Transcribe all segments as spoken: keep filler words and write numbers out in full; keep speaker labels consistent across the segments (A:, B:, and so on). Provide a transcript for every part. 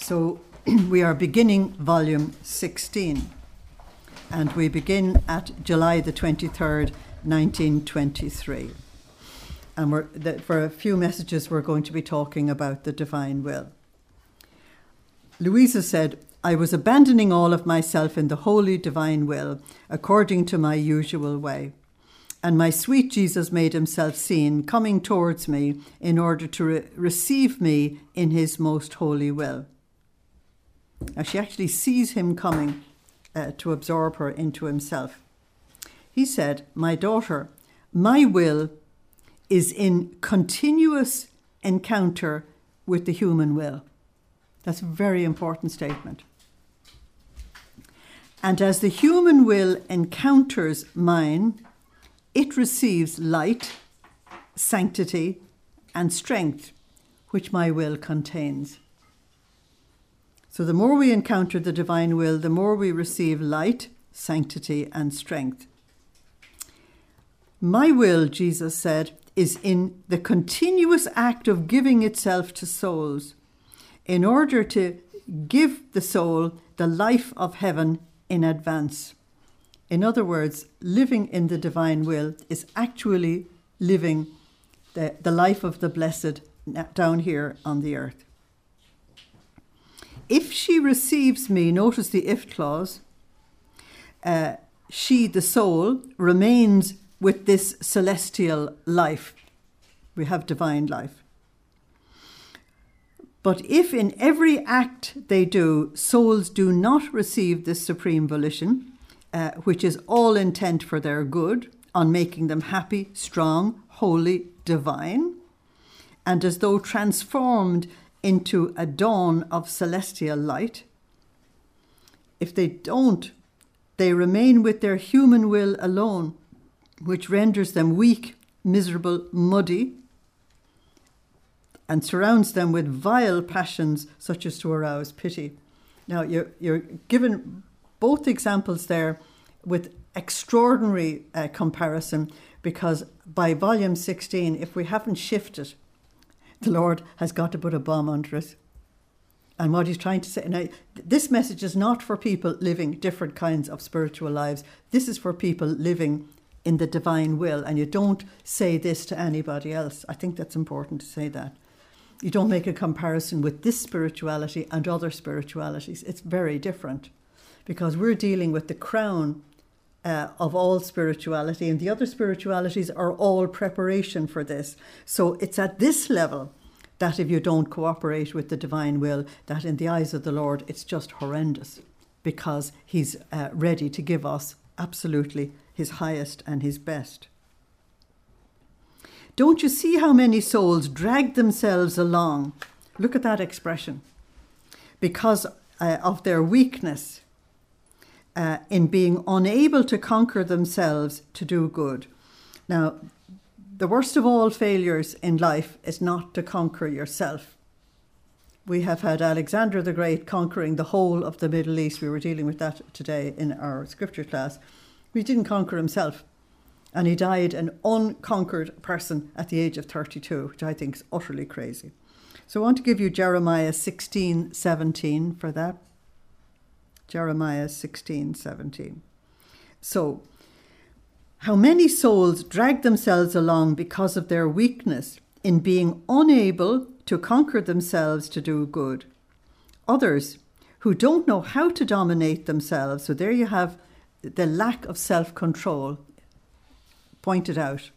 A: So we are beginning volume sixteen, and we begin at July the twenty-third, nineteen twenty-three. And we're, the, for a few messages we're going to be talking about the divine will. Louisa said, "I was abandoning all of myself in the holy divine will, according to my usual way. And my sweet Jesus made himself seen, coming towards me in order to re- receive me in his most holy will." Now she actually sees him coming uh, to absorb her into himself. He said, "My daughter, my will is in continuous encounter with the human will." That's a very important statement. "And as the human will encounters mine, it receives light, sanctity, and strength, which my will contains." So the more we encounter the divine will, the more we receive light, sanctity, and strength. "My will," Jesus said, "is in the continuous act of giving itself to souls, in order to give the soul the life of heaven in advance." In other words, living in the divine will is actually living the, the life of the blessed down here on the earth. "If she receives me," notice the if clause, uh, she, the soul, remains with this celestial life. We have divine life. "But if in every act they do, souls do not receive this supreme volition, uh, which is all intent for their good, on making them happy, strong, holy, divine, and as though transformed into a dawn of celestial light, if they don't, they remain with their human will alone, which renders them weak, miserable, muddy, and surrounds them with vile passions such as to arouse pity." Now, you're, you're given both examples there with extraordinary uh, comparison, because by volume sixteen, if we haven't shifted, the Lord has got to put a bomb under it. And what he's trying to say, now, this message is not for people living different kinds of spiritual lives. This is for people living in the divine will. And you don't say this to anybody else. I think that's important to say that. You don't make a comparison with this spirituality and other spiritualities. It's very different, because we're dealing with the crown uh, of all spirituality, and the other spiritualities are all preparation for this. So it's at this level that if you don't cooperate with the divine will, that in the eyes of the Lord, it's just horrendous, because he's uh, ready to give us absolutely his highest and his best. "Don't you see how many souls drag themselves along?" Look at that expression. "Because uh, of their weakness uh, in being unable to conquer themselves to do good." Now, the worst of all failures in life is not to conquer yourself. We have had Alexander the Great conquering the whole of the Middle East. We were dealing with that today in our scripture class. He didn't conquer himself. And he died an unconquered person at the age of thirty-two, which I think is utterly crazy. So I want to give you Jeremiah sixteen seventeen for that. Jeremiah sixteen seventeen. So, "How many souls drag themselves along because of their weakness in being unable to conquer themselves to do good. Others who don't know how to dominate themselves." So there you have the lack of self-control pointed out.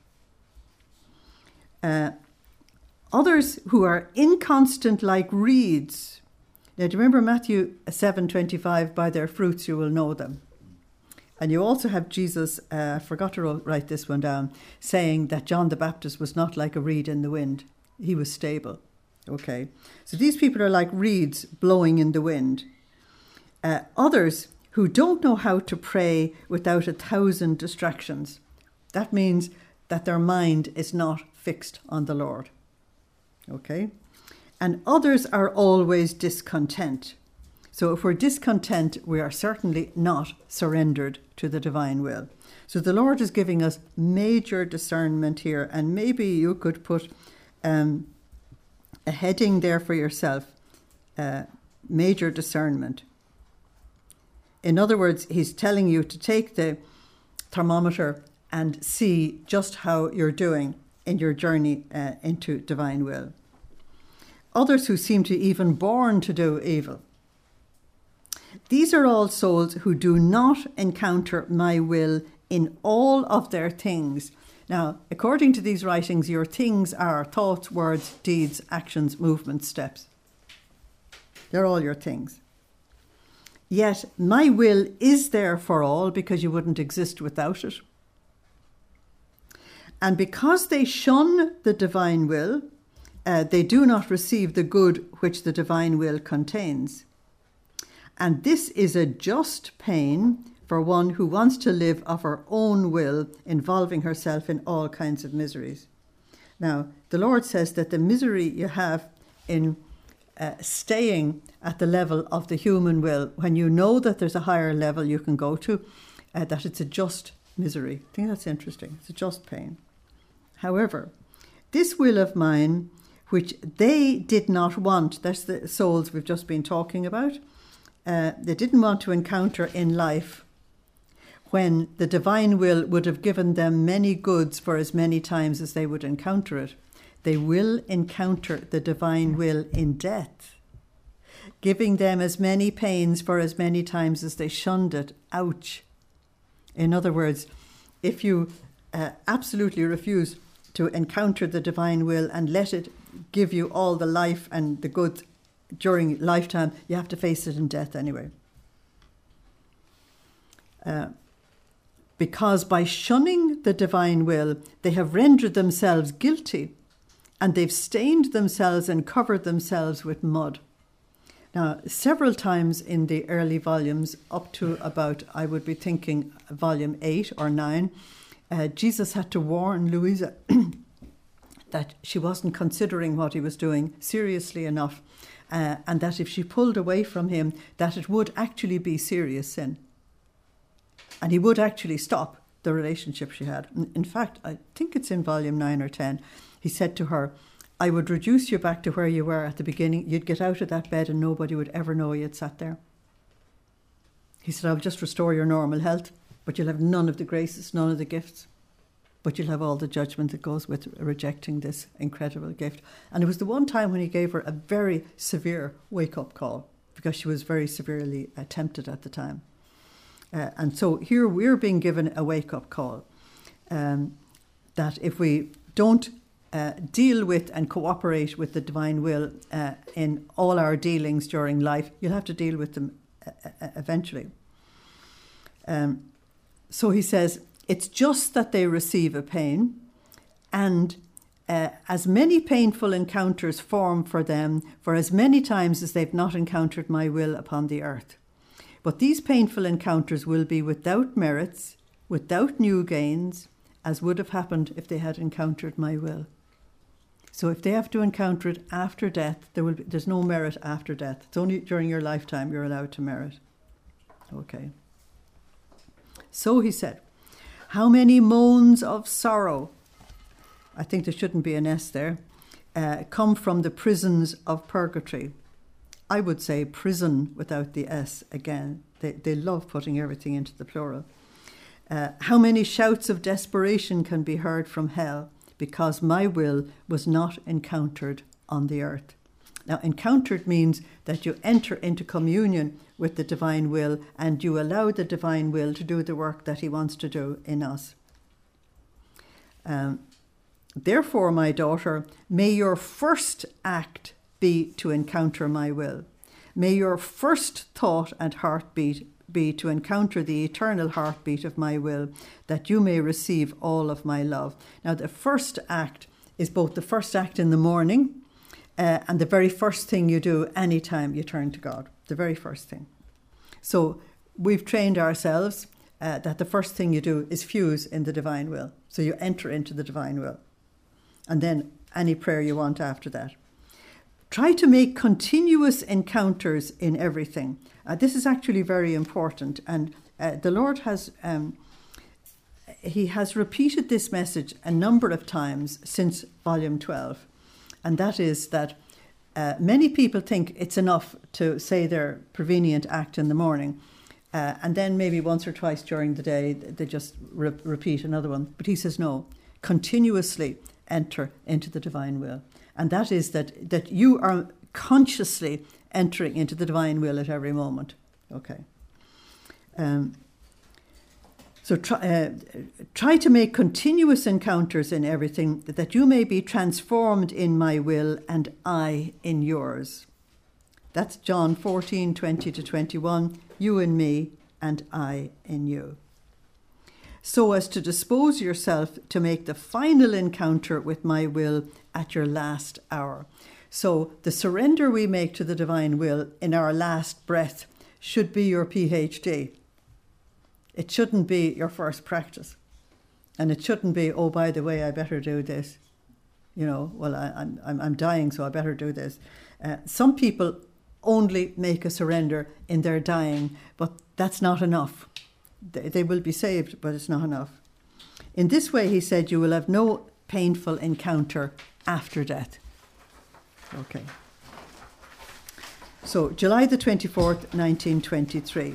A: Uh, "others who are inconstant like reeds." Now, do you remember Matthew seven twenty-five, "By their fruits you will know them"? And you also have Jesus, uh, I forgot to write this one down, saying that John the Baptist was not like a reed in the wind. He was stable. Okay. So these people are like reeds blowing in the wind. Uh, "others who don't know how to pray without a thousand distractions." That means that their mind is not fixed on the Lord. Okay? "And others are always discontent." So if we're discontent, we are certainly not surrendered to the divine will. So the Lord is giving us major discernment here, and maybe you could put um, a heading there for yourself. Uh, major discernment. In other words, he's telling you to take the thermometer and see just how you're doing in your journey uh, into divine will. Others who seem to even born to do evil. These are all souls who do not encounter my will in all of their things. Now, according to these writings, your things are thoughts, words, deeds, actions, movements, steps. They're all your things. Yet my will is there for all because you wouldn't exist without it. And because they shun the divine will, uh, they do not receive the good which the divine will contains. And this is a just pain for one who wants to live of her own will, involving herself in all kinds of miseries. Now, the Lord says that the misery you have in uh, staying at the level of the human will, when you know that there's a higher level you can go to, uh, that it's a just misery. I think that's interesting. It's a just pain. However, this will of mine, which they did not want, that's the souls we've just been talking about, uh, they didn't want to encounter in life, when the divine will would have given them many goods for as many times as they would encounter it. They will encounter the divine will in death, giving them as many pains for as many times as they shunned it. Ouch. In other words, if you uh, absolutely refuse to encounter the divine will and let it give you all the life and the good during lifetime, you have to face it in death anyway. Uh, Because by shunning the divine will, they have rendered themselves guilty, and they've stained themselves and covered themselves with mud. Now, several times in the early volumes, up to about, I would be thinking, volume eight or nine, uh, Jesus had to warn Louisa that she wasn't considering what he was doing seriously enough, uh, and that if she pulled away from him, that it would actually be serious sin. And he would actually stop the relationship she had. In fact, I think it's in volume nine or ten. He said to her, I would reduce you back to where you were at the beginning. You'd get out of that bed and nobody would ever know you'd sat there. He said, I'll just restore your normal health, but you'll have none of the graces, none of the gifts. But you'll have all the judgment that goes with rejecting this incredible gift. And it was the one time when he gave her a very severe wake-up call, because she was very severely uh, tempted at the time. Uh, and so here we're being given a wake-up call, um, that if we don't uh, deal with and cooperate with the divine will uh, in all our dealings during life, you'll have to deal with them uh, eventually. Um, so he says, it's just that they receive a pain, and uh, as many painful encounters form for them for as many times as they've not encountered my will upon the earth. But these painful encounters will be without merits, without new gains, as would have happened if they had encountered my will. So if they have to encounter it after death, there will be, there's no merit after death. It's only during your lifetime you're allowed to merit. Okay. So he said, how many moans of sorrow, I think there shouldn't be an S there, uh, come from the prisons of purgatory. I would say prison without the S again. They, they love putting everything into the plural. Uh, how many shouts of desperation can be heard from hell because my will was not encountered on the earth? Now, encountered means that you enter into communion with the divine will and you allow the divine will to do the work that he wants to do in us. Um, Therefore, my daughter, may your first act be to encounter my will. May your first thought and heartbeat be to encounter the eternal heartbeat of my will, that you may receive all of my love. Now, the first act is both the first act in the morning uh, and the very first thing you do anytime you turn to God, the very first thing. So we've trained ourselves uh, that the first thing you do is fuse in the divine will. So you enter into the divine will. And then any prayer you want after that. Try to make continuous encounters in everything. Uh, this is actually very important. And uh, the Lord has, um, he has repeated this message a number of times since volume twelve. And that is that Uh, many people think it's enough to say their prevenient act in the morning, uh, and then maybe once or twice during the day they just re- repeat another one. But he says no, continuously enter into the divine will. And that is that, that you are consciously entering into the divine will at every moment. Okay. Um, so try, uh, try to make continuous encounters in everything, that you may be transformed in my will and I in yours. That's John fourteen, twenty to twenty-one, you in me and I in you. So as to dispose yourself to make the final encounter with my will at your last hour. So the surrender we make to the divine will in our last breath should be your PhD. It shouldn't be your first practice. And it shouldn't be, oh, by the way, I better do this. You know, well, I, I'm, I'm dying, so I better do this. Uh, some people only make a surrender in their dying, but that's not enough. They, they will be saved, but it's not enough. In this way, he said, you will have no painful encounter after death. Okay. So, July the twenty-fourth, nineteen twenty-three.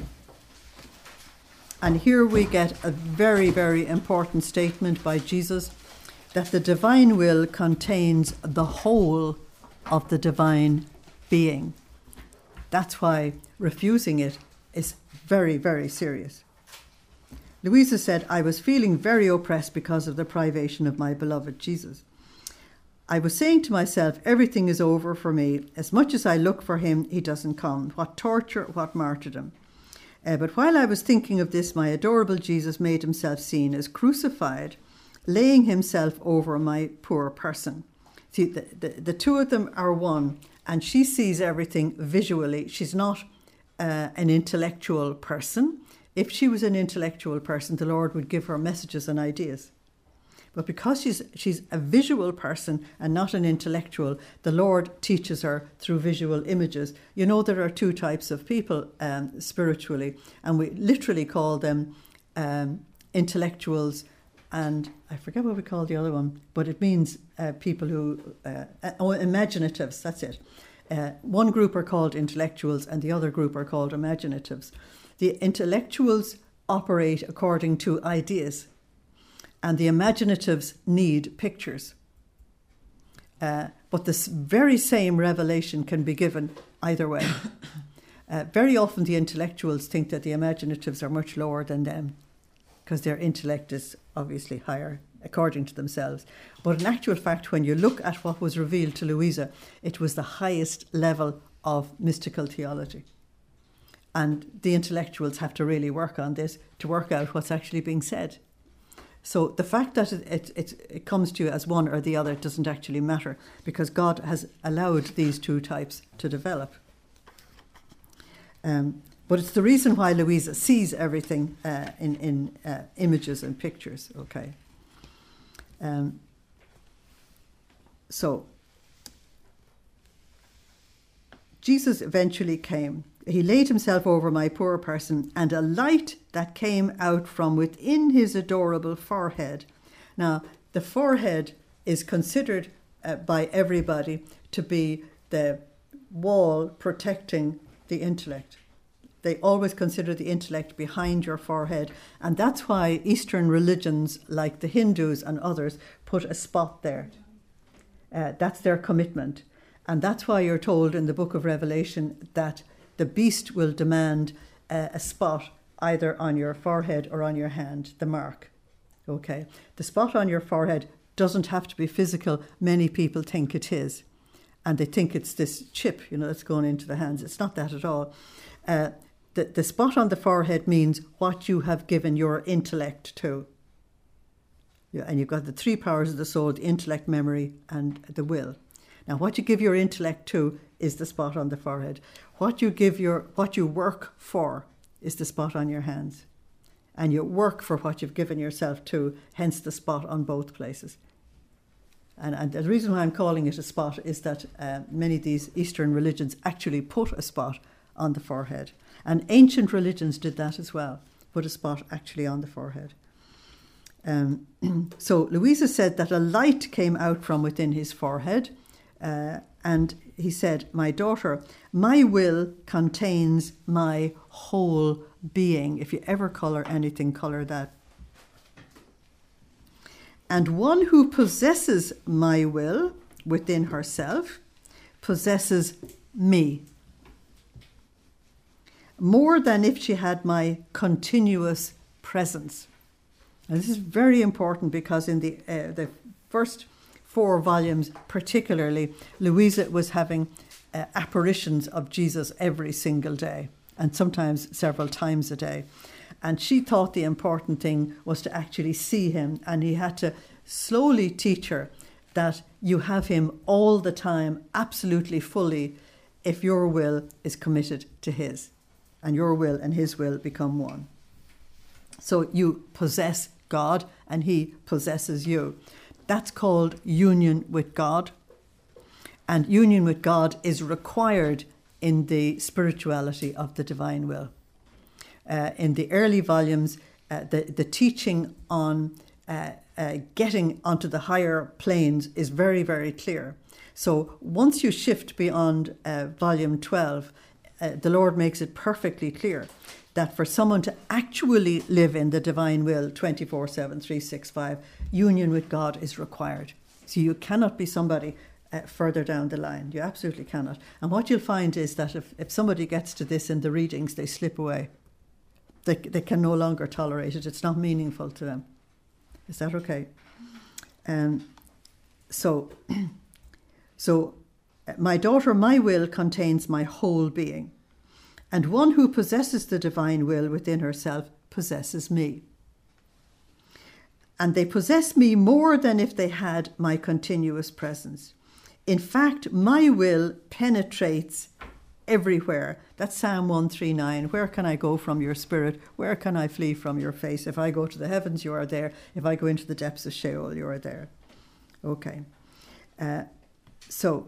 A: And here we get a very, very important statement by Jesus that the divine will contains the whole of the divine being. That's why refusing it is very, very serious. Louisa said, I was feeling very oppressed because of the privation of my beloved Jesus. I was saying to myself, everything is over for me. As much as I look for him, he doesn't come. What torture, what martyrdom. Uh, but while I was thinking of this, my adorable Jesus made himself seen as crucified, laying himself over my poor person. See, the, the, the two of them are one, and she sees everything visually. She's not uh, an intellectual person. If she was an intellectual person, the Lord would give her messages and ideas. But because she's she's a visual person and not an intellectual, the Lord teaches her through visual images. You know, there are two types of people um, spiritually, and we literally call them um, intellectuals, and I forget what we call the other one, but it means uh, people who, uh, oh, imaginatives, that's it. Uh, one group are called intellectuals and the other group are called imaginatives. The intellectuals operate according to ideas, and the imaginatives need pictures. Uh, but this very same revelation can be given either way. uh, very often the intellectuals think that the imaginatives are much lower than them because their intellect is obviously higher according to themselves. But in actual fact, when you look at what was revealed to Louisa, it was the highest level of mystical theology. And the intellectuals have to really work on this to work out what's actually being said. So the fact that it, it, it, it comes to you as one or the other doesn't actually matter, because God has allowed these two types to develop. Um, but it's the reason why Louisa sees everything uh, in, in uh, images and pictures, okay? Um, so Jesus eventually came. He laid himself over my poor person, and a light that came out from within his adorable forehead. Now, the forehead is considered uh, by everybody to be the wall protecting the intellect. They always consider the intellect behind your forehead, and that's why Eastern religions, like the Hindus and others, put a spot there. Uh, that's their commitment. And that's why you're told in the book of Revelation that the beast will demand uh, a spot either on your forehead or on your hand, the mark. Okay, the spot on your forehead doesn't have to be physical. Many people think it is. And they think it's this chip, you know, that's going into the hands. It's not that at all. Uh, the, the spot on the forehead means what you have given your intellect to. Yeah, and you've got the three powers of the soul, the intellect, memory, and the will. Now, what you give your intellect to is the spot on the forehead. What you give your, what you work for is the spot on your hands. And you work for what you've given yourself to, hence the spot on both places. And, and the reason why I'm calling it a spot is that uh, many of these Eastern religions actually put a spot on the forehead. And ancient religions did that as well, put a spot actually on the forehead. Um, so Louisa said that a light came out from within his forehead, uh, and he said, "My daughter, my will contains my whole being." If you ever colour anything, colour that. "And one who possesses my will within herself possesses me, more than if she had my continuous presence." And this is very important because in the uh, the first four volumes particularly, Louisa was having uh, apparitions of Jesus every single day, and sometimes several times a day. And she thought the important thing was to actually see him, and he had to slowly teach her that you have him all the time, absolutely fully, if your will is committed to his, and your will and his will become one. So you possess God and he possesses you. That's called union with God. And union with God is required in the spirituality of the divine will. Uh, in the early volumes, uh, the, the teaching on uh, uh, getting onto the higher planes is very, very clear. So once you shift beyond uh, volume twelve, uh, the Lord makes it perfectly clear that for someone to actually live in the divine will twenty-four seven, three sixty-five, union with God is required. So you cannot be somebody uh, further down the line. You absolutely cannot. And what you'll find is that if, if somebody gets to this in the readings, they slip away. They, they can no longer tolerate it. It's not meaningful to them. Is that okay? Um, so, so, my daughter, my will contains my whole being. And one who possesses the divine will within herself possesses me. And they possess me more than if they had my continuous presence. In fact, my will penetrates everywhere. That's Psalm one thirty-nine. Where can I go from your spirit? Where can I flee from your face? If I go to the heavens, you are there. If I go into the depths of Sheol, you are there. Okay. Uh, so,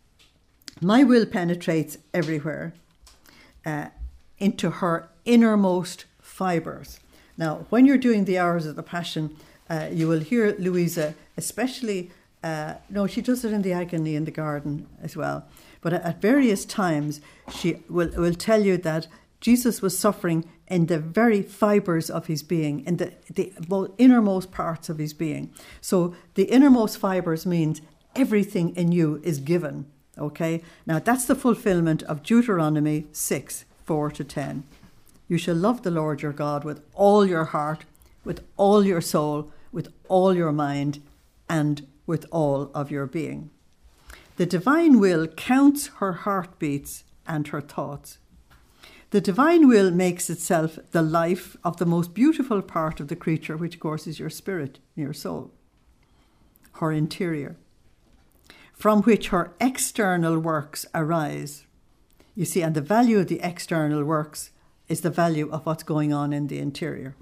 A: my will penetrates everywhere. Uh, into her innermost fibres. Now, when you're doing the hours of the Passion, uh, you will hear Louisa, especially, uh, no, she does it in the agony in the garden as well, but at various times she will, will tell you that Jesus was suffering in the very fibres of his being, in the, the innermost parts of his being. So the innermost fibres means everything in you is given. Okay, now that's the fulfillment of Deuteronomy six, four to ten. You shall love the Lord your God with all your heart, with all your soul, with all your mind, and with all of your being. The divine will counts her heartbeats and her thoughts. The divine will makes itself the life of the most beautiful part of the creature, which of course is your spirit, your soul, her interior, from which her external works arise. You see, and the value of the external works is the value of what's going on in the interior.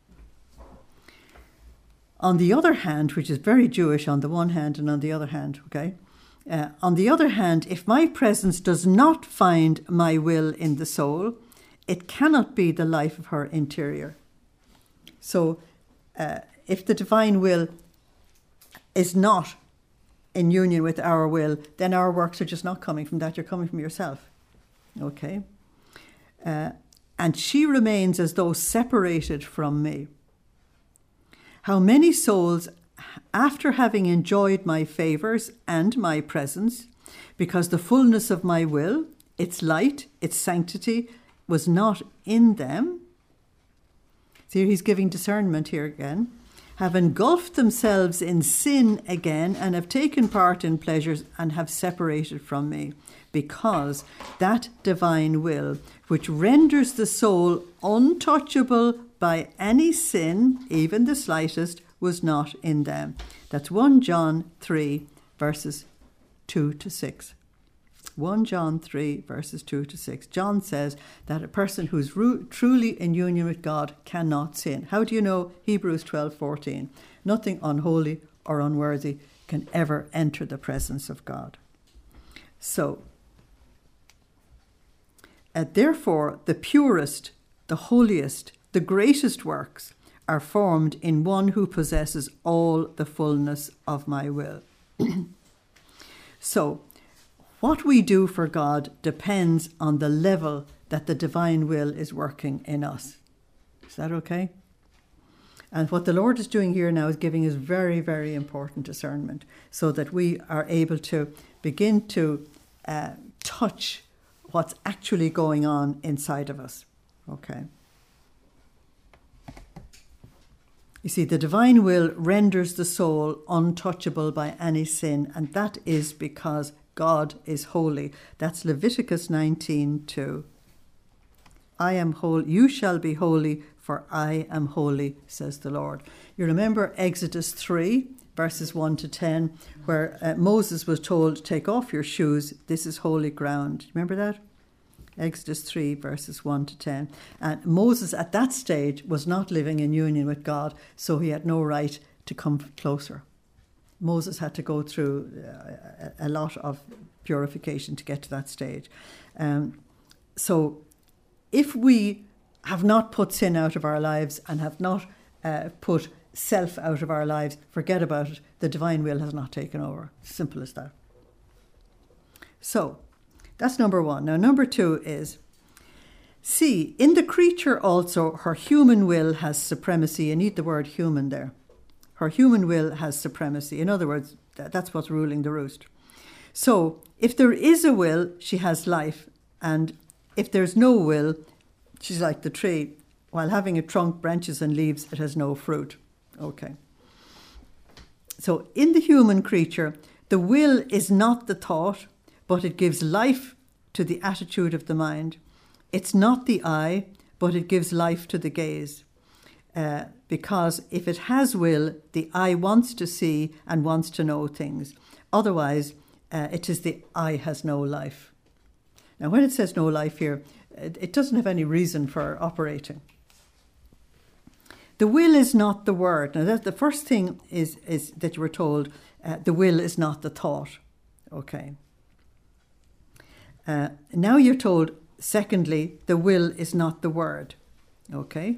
A: On the other hand, which is very Jewish on the one hand and on the other hand, okay? Uh, on the other hand, if my presence does not find my will in the soul, it cannot be the life of her interior. So uh, if the divine will is not in union with our will, then our works are just not coming from that. You're coming from yourself. Okay? Uh, and she remains as though separated from me. How many souls, after having enjoyed my favours and my presence, because the fullness of my will, its light, its sanctity, was not in them. See, he's giving discernment here again. Have engulfed themselves in sin again and have taken part in pleasures and have separated from me, because that divine will, which renders the soul untouchable by any sin, even the slightest, was not in them. That's First John three, verses two to six. First John three, verses two to six. John says that a person who's ru- truly in union with God cannot sin. How do you know? Hebrews twelve fourteen. Nothing unholy or unworthy can ever enter the presence of God. So, uh, therefore, the purest, the holiest, the greatest works are formed in one who possesses all the fullness of my will. So, what we do for God depends on the level that the divine will is working in us. Is that okay? And what the Lord is doing here now is giving us very, very important discernment so that we are able to begin to uh, touch what's actually going on inside of us. Okay. You see, the divine will renders the soul untouchable by any sin, and that is because God is holy. That's Leviticus nineteen two. I am holy, you shall be holy, for I am holy, says the Lord. You remember Exodus three, verses one to ten, where uh, Moses was told, take off your shoes, this is holy ground. Remember that? Exodus three, verses one to ten. And Moses at that stage was not living in union with God, so he had no right to come closer. Moses had to go through uh, a lot of purification to get to that stage. Um, so if we have not put sin out of our lives and have not uh, put self out of our lives, forget about it. The divine will has not taken over. Simple as that. So that's number one. Now, number two is, see, in the creature also, her human will has supremacy. You need the word human there. Her human will has supremacy. In other words, that's what's ruling the roost. So if there is a will, she has life. And if there's no will, she's like the tree. While having a trunk, branches and leaves, it has no fruit. Okay. So in the human creature, the will is not the thought, but it gives life to the attitude of the mind. It's not the eye, but it gives life to the gaze. Uh, because if it has will, the eye wants to see and wants to know things. Otherwise, uh, it is the eye has no life. Now, when it says no life here, it, it doesn't have any reason for operating. The will is not the word. Now, that the first thing is, is that you were told, uh, the will is not the thought. Okay. Uh, now you're told, secondly, the will is not the word. Okay.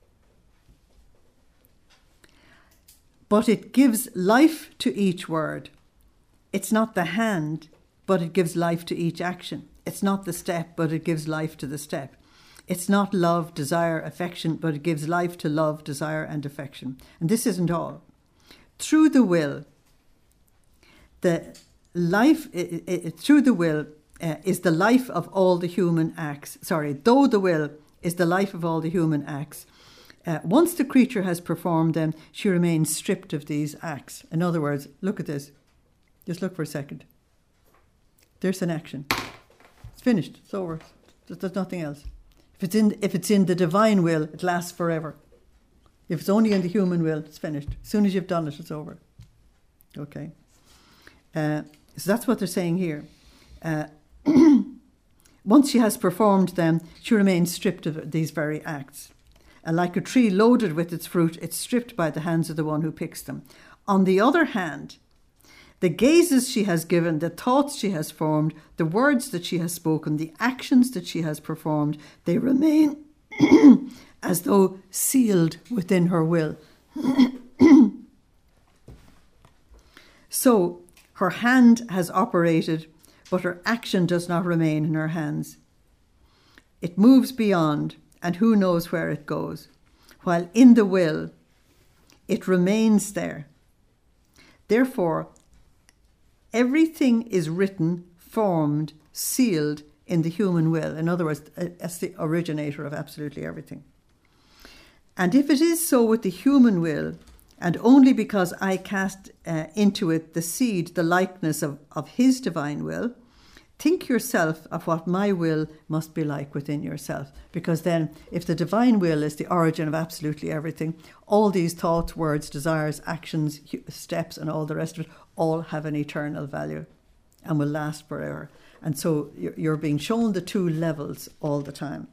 A: But it gives life to each word. It's not the hand, but it gives life to each action. It's not the step, but it gives life to the step. It's not love, desire, affection, but it gives life to love, desire, and affection. And this isn't all. Through the will, the life, it, it, through the will uh, is the life of all the human acts. Sorry, though the will is the life of all the human acts. Uh, once the creature has performed them, she remains stripped of these acts. In other words, look at this. Just look for a second. There's an action. It's finished. It's over. There's nothing else. If it's in, if it's in the divine will, it lasts forever. If it's only in the human will, it's finished. As soon as you've done it, it's over. Okay. Uh, so that's what they're saying here. Uh, once she has performed them, she remains stripped of these very acts. And like a tree loaded with its fruit, it's stripped by the hands of the one who picks them. On the other hand, the gazes she has given, the thoughts she has formed, the words that she has spoken, the actions that she has performed, they remain as though sealed within her will. So her hand has operated, but her action does not remain in her hands. It moves beyond, and who knows where it goes. While in the will, it remains there. Therefore, everything is written, formed, sealed in the human will. In other words, as the originator of absolutely everything. And if it is so with the human will, and only because I cast uh, into it the seed, the likeness of, of his divine will, think yourself of what my will must be like within yourself. Because then, if the divine will is the origin of absolutely everything, all these thoughts, words, desires, actions, steps, and all the rest of it, all have an eternal value and will last forever. And so you're being shown the two levels all the time.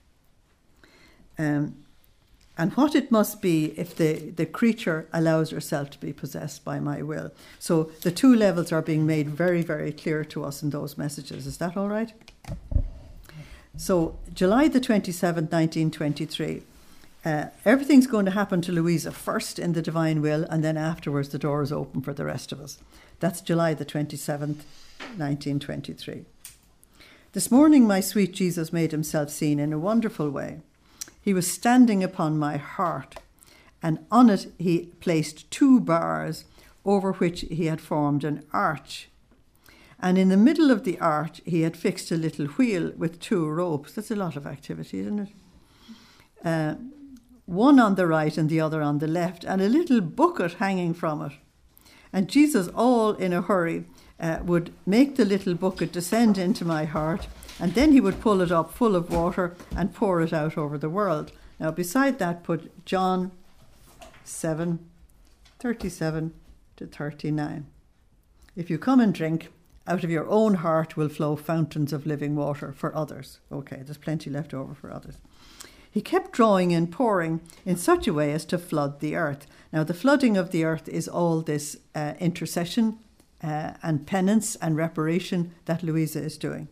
A: Um, and what it must be if the, the creature allows herself to be possessed by my will. So the two levels are being made very, very clear to us in those messages. Is that all right? So July the twenty-seventh, nineteen twenty-three, Uh, everything's going to happen to Louisa first in the divine will, and then afterwards the door is open for the rest of us. That's July the twenty-seventh, nineteen twenty-three. This morning my sweet Jesus made himself seen in a wonderful way. He was standing upon my heart, and on it he placed two bars over which he had formed an arch. And in the middle of the arch he had fixed a little wheel with two ropes. That's a lot of activity, isn't it? Uh, one on the right and the other on the left, and a little bucket hanging from it. And Jesus, all in a hurry, uh, would make the little bucket descend into my heart, and then he would pull it up full of water and pour it out over the world. Now, beside that, put John seven, thirty-seven to thirty-nine. If you come and drink, out of your own heart will flow fountains of living water for others. Okay, there's plenty left over for others. He kept drawing and pouring in such a way as to flood the earth. Now, the flooding of the earth is all this uh, intercession uh, and penance and reparation that Louisa is doing.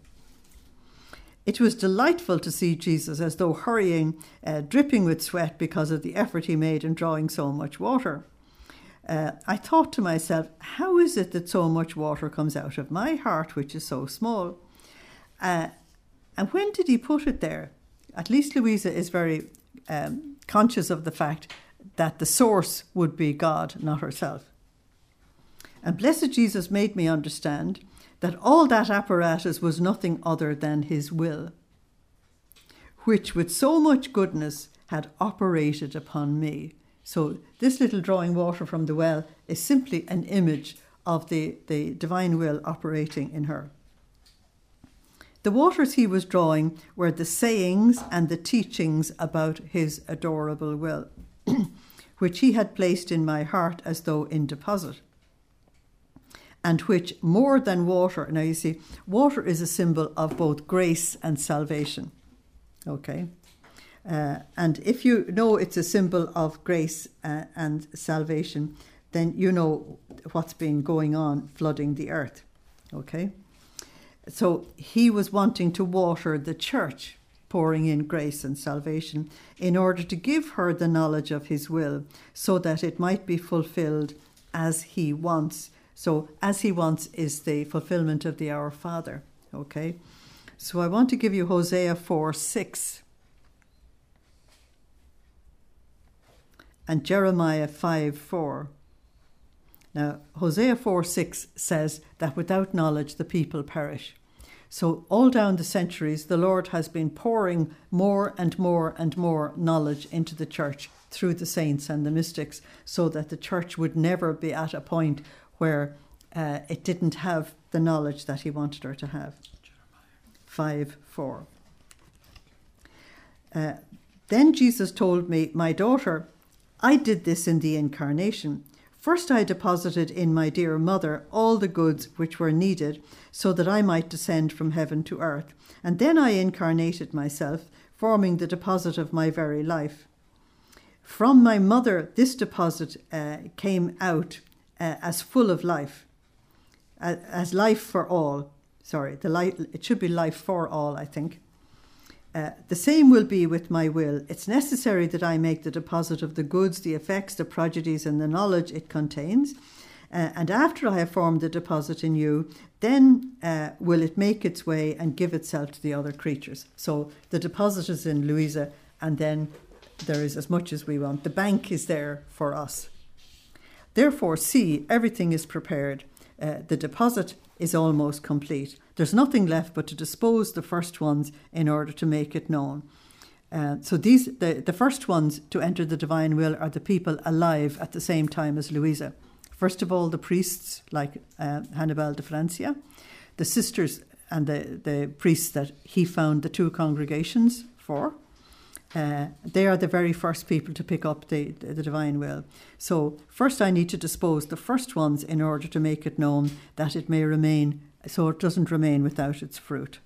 A: It was delightful to see Jesus as though hurrying, uh, dripping with sweat because of the effort he made in drawing so much water. Uh, I thought to myself, how is it that so much water comes out of my heart, which is so small? Uh, and when did he put it there? At least Louisa is very um, conscious of the fact that the source would be God, not herself. And blessed Jesus made me understand that all that apparatus was nothing other than his will, which with so much goodness had operated upon me. So this little drawing water from the well is simply an image of the, the divine will operating in her. The waters he was drawing were the sayings and the teachings about his adorable will, which he had placed in my heart as though in deposit, and which more than water, now you see, water is a symbol of both grace and salvation, okay? Uh, and if you know it's a symbol of grace uh, and salvation, then you know what's been going on flooding the earth, okay? So he was wanting to water the church, pouring in grace and salvation, in order to give her the knowledge of his will, so that it might be fulfilled as he wants. So as he wants is the fulfillment of the Our Father, okay? So I want to give you Hosea four six and Jeremiah five four. Now, Hosea four six says that without knowledge the people perish. So all down the centuries, the Lord has been pouring more and more and more knowledge into the church through the saints and the mystics, so that the church would never be at a point where uh, it didn't have the knowledge that he wanted her to have. five four. Uh, then Jesus told me, my daughter, I did this in the incarnation. First I deposited in my dear mother all the goods which were needed so that I might descend from heaven to earth. And then I incarnated myself, forming the deposit of my very life. From my mother, this deposit uh, came out uh, as full of life, uh, as life for all. Sorry, the life, it should be life for all, I think. Uh, the same will be with my will. It's necessary that I make the deposit of the goods, the effects, the prodigies, and the knowledge it contains. Uh, and after I have formed the deposit in you, then uh, will it make its way and give itself to the other creatures. So the deposit is in Louisa, and then there is as much as we want. The bank is there for us. Therefore, see, everything is prepared. Uh, the deposit is almost complete. There's nothing left but to dispose the first ones in order to make it known. Uh, so these, the, the first ones to enter the divine will are the people alive at the same time as Louisa. First of all, the priests like uh, Hannibal de Francia, the sisters and the, the priests that he found the two congregations for. Uh, they are the very first people to pick up the, the, the divine will. So first I need to dispose the first ones in order to make it known that it may remain, so it doesn't remain without its fruit.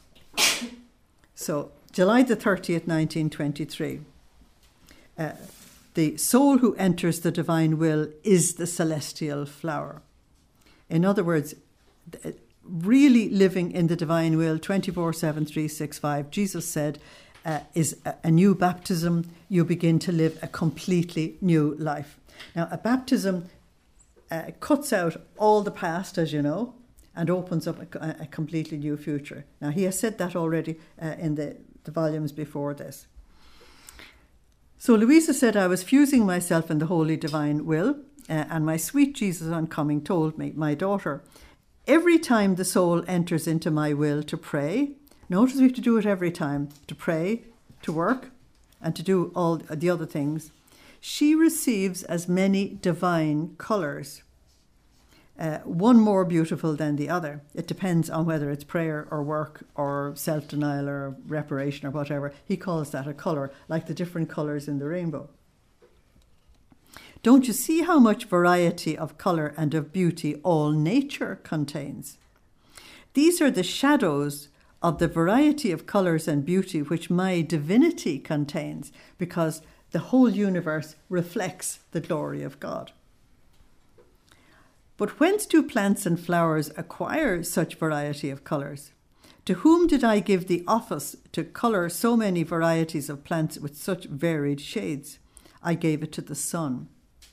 A: So July the thirtieth, nineteen twenty-three. Uh, the soul who enters the divine will is the celestial flower. In other words, really living in the divine will twenty-four seven, three sixty-five, Jesus said, uh, is a, a new baptism. You begin to live a completely new life. Now, a baptism uh, cuts out all the past, as you know, and opens up a, a completely new future. Now, he has said that already uh, in the, the volumes before this. So Louisa said, I was fusing myself in the holy divine will, uh, and my sweet Jesus on coming told me, my daughter, every time the soul enters into my will to pray, notice we have to do it every time, to pray, to work, and to do all the other things, she receives as many divine colours, uh, one more beautiful than the other. It depends on whether it's prayer or work or self-denial or reparation or whatever. He calls that a colour, like the different colours in the rainbow. Don't you see how much variety of colour and of beauty all nature contains? These are the shadows of the variety of colours and beauty which my divinity contains, because the whole universe reflects the glory of God. But whence do plants and flowers acquire such variety of colours? To whom did I give the office to colour so many varieties of plants with such varied shades? I gave it to the sun.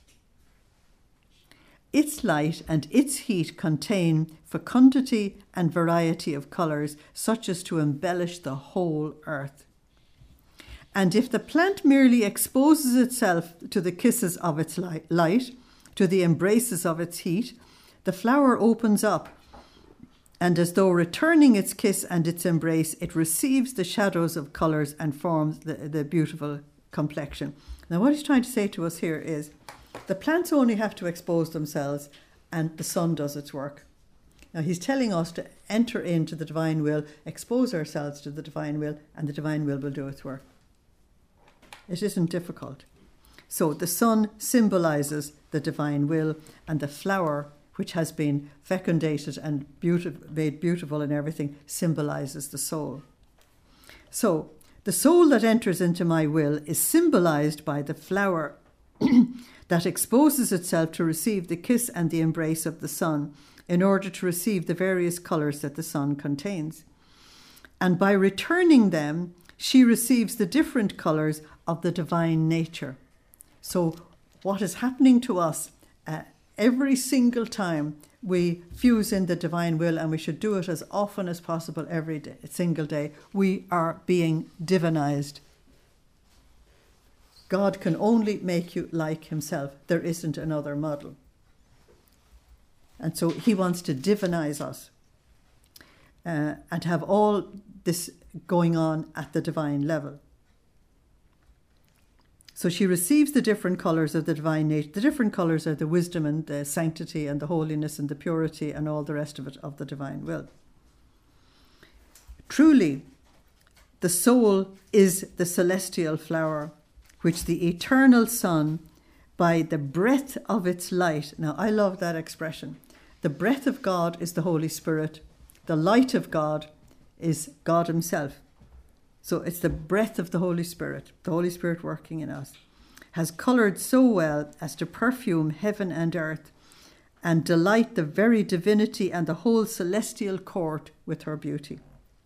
A: Its light and its heat contain fecundity and variety of colours, such as to embellish the whole earth. And if the plant merely exposes itself to the kisses of its light, to the embraces of its heat, the flower opens up, and as though returning its kiss and its embrace, it receives the shadows of colours and forms the, the beautiful complexion. Now, what he's trying to say to us here is, the plants only have to expose themselves and the sun does its work. Now, he's telling us to enter into the divine will, expose ourselves to the divine will, and the divine will will do its work. It isn't difficult. So the sun symbolises the divine will, and the flower, which has been fecundated and beautif- made beautiful and everything, symbolises the soul. So the soul that enters into my will is symbolised by the flower that exposes itself to receive the kiss and the embrace of the sun in order to receive the various colours that the sun contains. And by returning them, she receives the different colours of the divine nature. So what is happening to us uh, every single time we fuse in the divine will, and we should do it as often as possible every day, single day, we are being divinized. God can only make you like himself. There isn't another model. And so he wants to divinize us uh, and have all this going on at the divine level. So she receives the different colours of the divine nature. The different colours are the wisdom and the sanctity and the holiness and the purity and all the rest of it of the divine will. Truly, the soul is the celestial flower, which the eternal sun, by the breath of its light. Now, I love that expression. The breath of God is the Holy Spirit. The light of God is God himself. So it's the breath of the Holy Spirit, the Holy Spirit working in us, has coloured so well as to perfume heaven and earth and delight the very divinity and the whole celestial court with her beauty.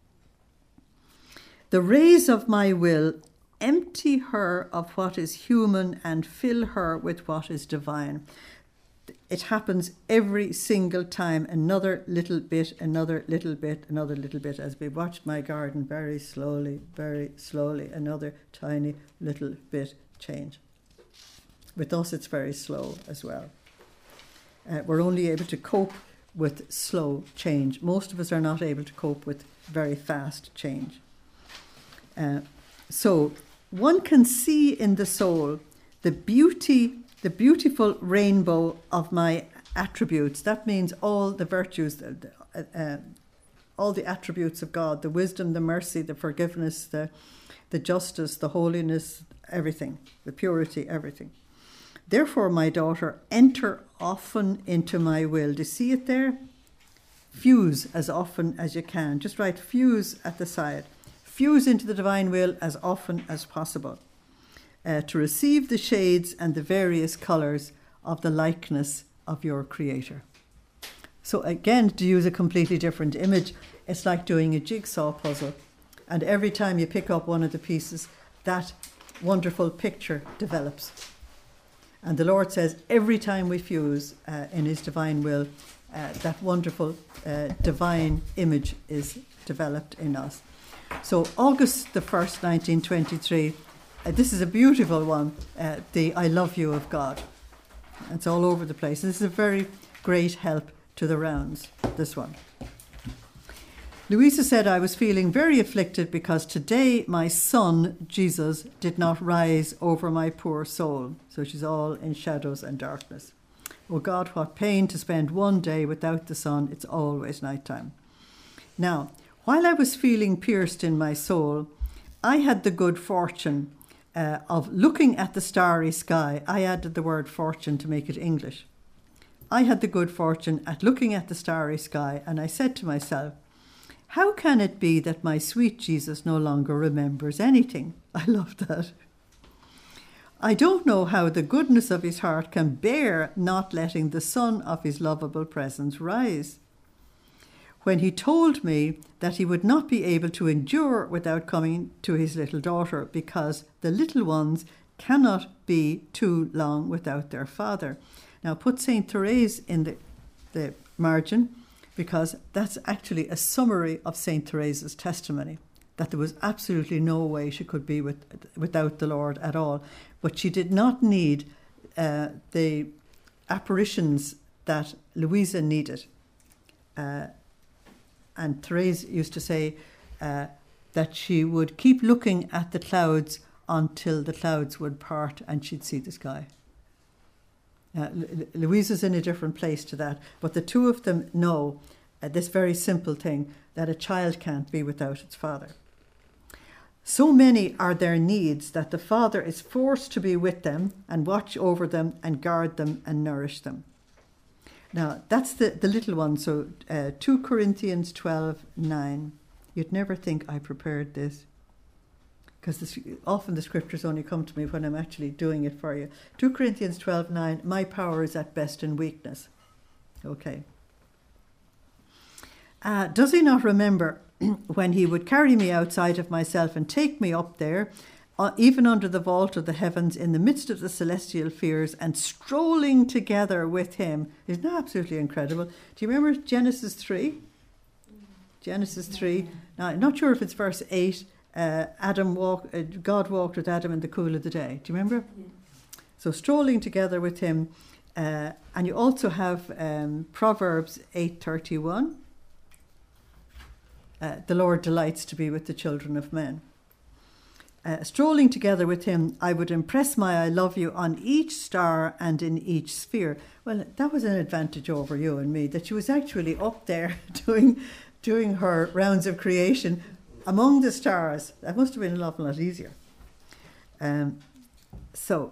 A: The rays of my will empty her of what is human and fill her with what is divine. It happens every single time, another little bit, another little bit, another little bit, as we watch my garden very slowly, very slowly, another tiny little bit change. With us, it's very slow as well. Uh, we're only able to cope with slow change. Most of us are not able to cope with very fast change. Uh, so one can see in the soul the beauty, the beautiful rainbow of my attributes. That means all the virtues, uh, uh, all the attributes of God, the wisdom, the mercy, the forgiveness, the, the justice, the holiness, everything, the purity, everything. Therefore, my daughter, enter often into my will. Do you see it there? Fuse as often as you can. Just write fuse at the side. Fuse into the divine will as often as possible. Uh, to receive the shades and the various colours of the likeness of your Creator. So again, to use a completely different image, it's like doing a jigsaw puzzle. And every time you pick up one of the pieces, that wonderful picture develops. And the Lord says every time we fuse uh, in his divine will, uh, that wonderful uh, divine image is developed in us. So August the first, nineteen twenty-three, uh, this is a beautiful one, uh, the I Love You of God. It's all over the place. This is a very great help to the rounds, this one. Louisa said, I was feeling very afflicted because today my son, Jesus, did not rise over my poor soul. So she's all in shadows and darkness. Oh God, what pain to spend one day without the sun. It's always nighttime. Now, while I was feeling pierced in my soul, I had the good fortune uh, of looking at the starry sky. I added the word fortune to make it English. I had the good fortune at looking at the starry sky, and I said to myself, how can it be that my sweet Jesus no longer remembers anything? I love that. I don't know how the goodness of his heart can bear not letting the sun of his lovable presence rise. When he told me that he would not be able to endure without coming to his little daughter because the little ones cannot be too long without their father. Now put Saint Therese in the, the margin, because that's actually a summary of Saint Therese's testimony, that there was absolutely no way she could be with, without the Lord at all. But she did not need uh, the apparitions that Louisa needed. Uh, and Therese used to say uh, that she would keep looking at the clouds until the clouds would part and she'd see the sky. Uh, Louisa's in a different place to that, but the two of them know uh, this very simple thing, that a child can't be without its father. So many are their needs that the father is forced to be with them and watch over them and guard them and nourish them. Now, that's the, the little one, so uh, two Corinthians twelve nine. You'd never think I prepared this, because often the scriptures only come to me when I'm actually doing it for you. two Corinthians twelve nine, my power is at best in weakness. Okay. Uh, does he not remember when he would carry me outside of myself and take me up there, uh, even under the vault of the heavens, in the midst of the celestial spheres, and strolling together with him? Isn't that absolutely incredible? Do you remember Genesis three? Genesis three. Now, I'm not sure if it's verse eight. Uh, Adam walk, uh, God walked with Adam in the cool of the day. Do you remember? Yeah. So strolling together with him. Uh, and you also have um, Proverbs eight thirty-one. Uh, the Lord delights to be with the children of men. Uh, strolling together with him, I would impress my I love you on each star and in each sphere. Well, that was an advantage over you and me, that she was actually up there doing, doing her rounds of creation among the stars. That must have been a lot, lot easier. Um, so,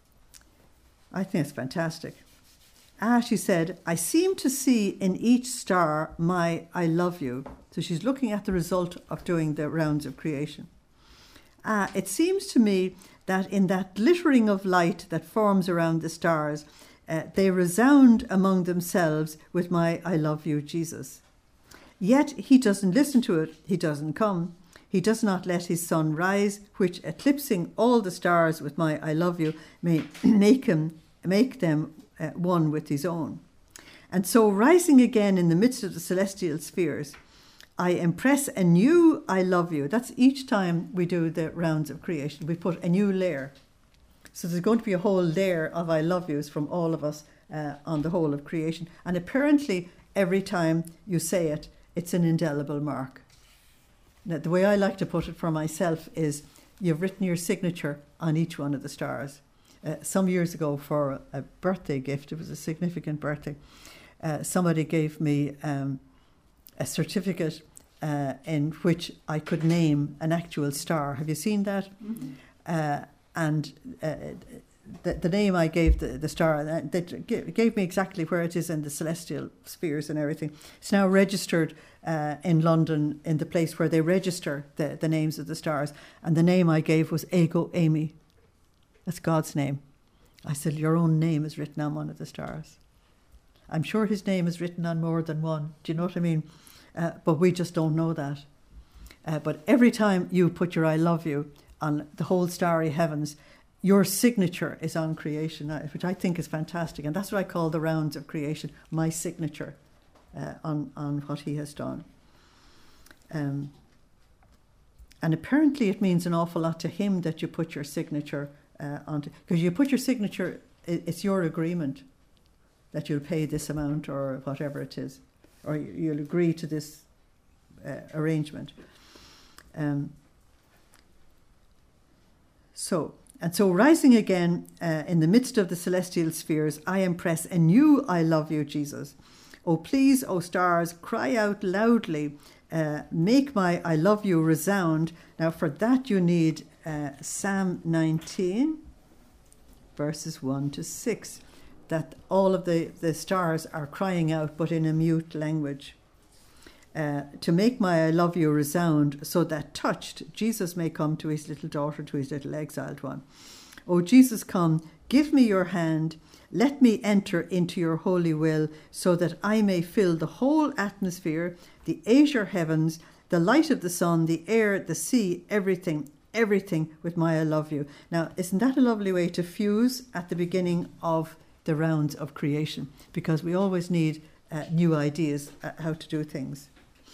A: I think it's fantastic. Ah, she said, I seem to see in each star my I love you. So she's looking at the result of doing the rounds of creation. Ah, it seems to me that in that glittering of light that forms around the stars, uh, they resound among themselves with my I love you, Jesus. Yet he doesn't listen to it, he doesn't come. He does not let his sun rise, which, eclipsing all the stars with my I love you, may make him make them uh, one with his own. And so, rising again in the midst of the celestial spheres, I impress a new I love you. That's each time we do the rounds of creation, we put a new layer. So there's going to be a whole layer of I love yous from all of us uh, on the whole of creation. And apparently, every time you say it, it's an indelible mark. Now, the way I like to put it for myself is you've written your signature on each one of the stars. Uh, some years ago, for a birthday gift, it was a significant birthday, uh, somebody gave me um, a certificate uh, in which I could name an actual star. Have you seen that? Mm-hmm. Uh, and uh, the, the name I gave the, the star, that gave me exactly where it is in the celestial spheres and everything. It's now registered uh, in London in the place where they register the, the names of the stars. And the name I gave was Ego Amy. That's God's name. I said, your own name is written on one of the stars. I'm sure his name is written on more than one. Do you know what I mean? Uh, but we just don't know that. Uh, but every time you put your I love you on the whole starry heavens, your signature is on creation, which I think is fantastic. And that's what I call the rounds of creation, my signature uh, on, on what he has done. Um, and apparently it means an awful lot to him that you put your signature uh, onto, because you put your signature, it's your agreement that you'll pay this amount or whatever it is, or you'll agree to this uh, arrangement. Um, so, and so rising again uh, in the midst of the celestial spheres, I impress a new I love you, Jesus. Oh, please, oh stars, cry out loudly, uh, make my I love you resound. Now for that you need uh, Psalm nineteen, verses one to six, that all of the, the stars are crying out, but in a mute language. Uh, to make my I love you resound, so that touched Jesus may come to his little daughter, to his little exiled one. O Jesus, come, give me your hand, let me enter into your holy will, so that I may fill the whole atmosphere, the azure heavens, the light of the sun, the air, the sea, everything, everything with my I love you. Now, isn't that a lovely way to fuse at the beginning of the rounds of creation? Because we always need uh, new ideas uh, how to do things.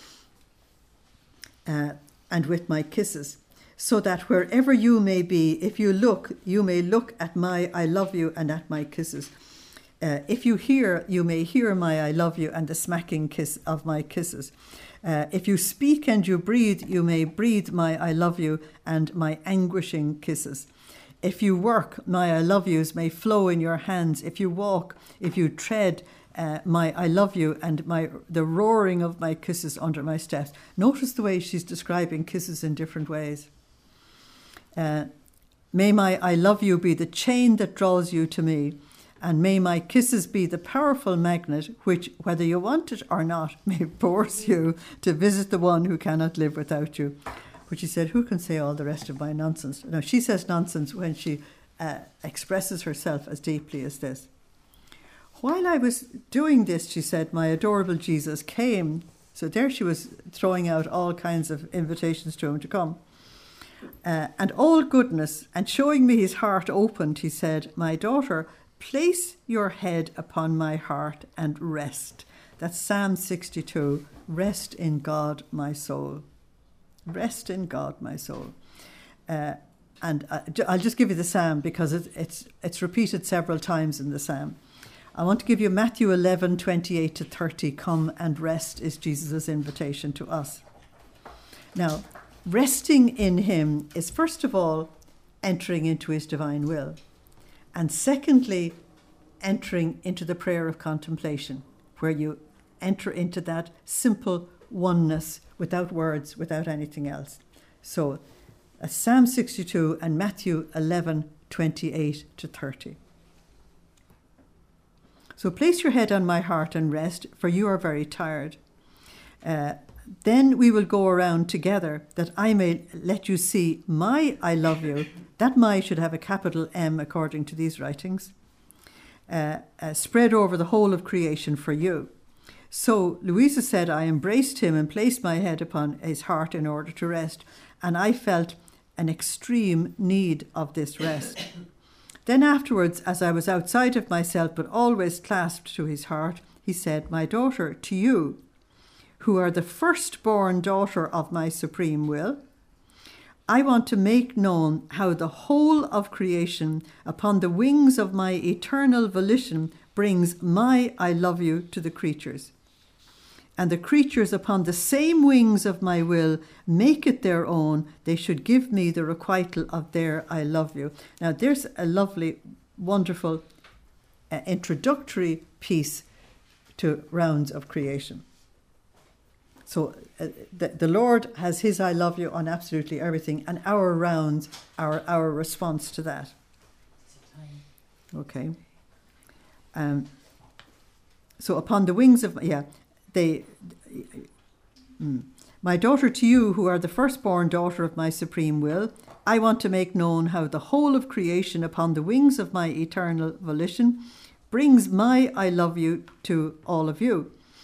A: Uh, and with my kisses, so that wherever you may be, if you look, you may look at my I love you and at my kisses. Uh, if you hear, you may hear my I love you and the smacking kiss of my kisses. Uh, if you speak and you breathe, you may breathe my I love you and my anguishing kisses. If you work, my I love yous may flow in your hands. If you walk, if you tread, Uh, my I love you and my the roaring of my kisses under my steps. Notice the way she's describing kisses in different ways. Uh, may my I love you be the chain that draws you to me, and may my kisses be the powerful magnet which, whether you want it or not, may force you to visit the one who cannot live without you. But she said, who can say all the rest of my nonsense? Now, she says nonsense when she uh, expresses herself as deeply as this. While I was doing this, she said, my adorable Jesus came. So there she was throwing out all kinds of invitations to him to come. Uh, and all goodness, and showing me his heart opened, he said, my daughter, place your head upon my heart and rest. That's Psalm sixty-two, rest in God, my soul. Rest in God, my soul. Uh, and I, I'll just give you the Psalm because it, it's, it's repeated several times in the Psalm. I want to give you Matthew eleven, twenty-eight to thirty. Come and rest is Jesus' invitation to us. Now, resting in him is first of all entering into his divine will. And secondly, entering into the prayer of contemplation, where you enter into that simple oneness without words, without anything else. So, uh, Psalm sixty-two and Matthew eleven, twenty-eight to thirty. So place your head on my heart and rest, for you are very tired. Uh, then we will go around together, that I may let you see my I love you. That my should have a capital M according to these writings. Uh, uh, spread over the whole of creation for you. So Louisa said, I embraced him and placed my head upon his heart in order to rest. And I felt an extreme need of this rest. Then afterwards, as I was outside of myself, but always clasped to his heart, he said, my daughter, to you, who are the firstborn daughter of my supreme will, I want to make known how the whole of creation, upon the wings of my eternal volition, brings my I love you to the creatures. And the creatures upon the same wings of my will make it their own. They should give me the requital of their I love you. Now there's a lovely, wonderful uh, introductory piece to rounds of creation. So uh, the, the Lord has his I love you on absolutely everything, and our rounds are our response to that. Okay. Um, so upon the wings of, yeah, they, mm, my daughter, to you who are the firstborn daughter of my supreme will, I want to make known how the whole of creation upon the wings of my eternal volition brings my I love you to all of you.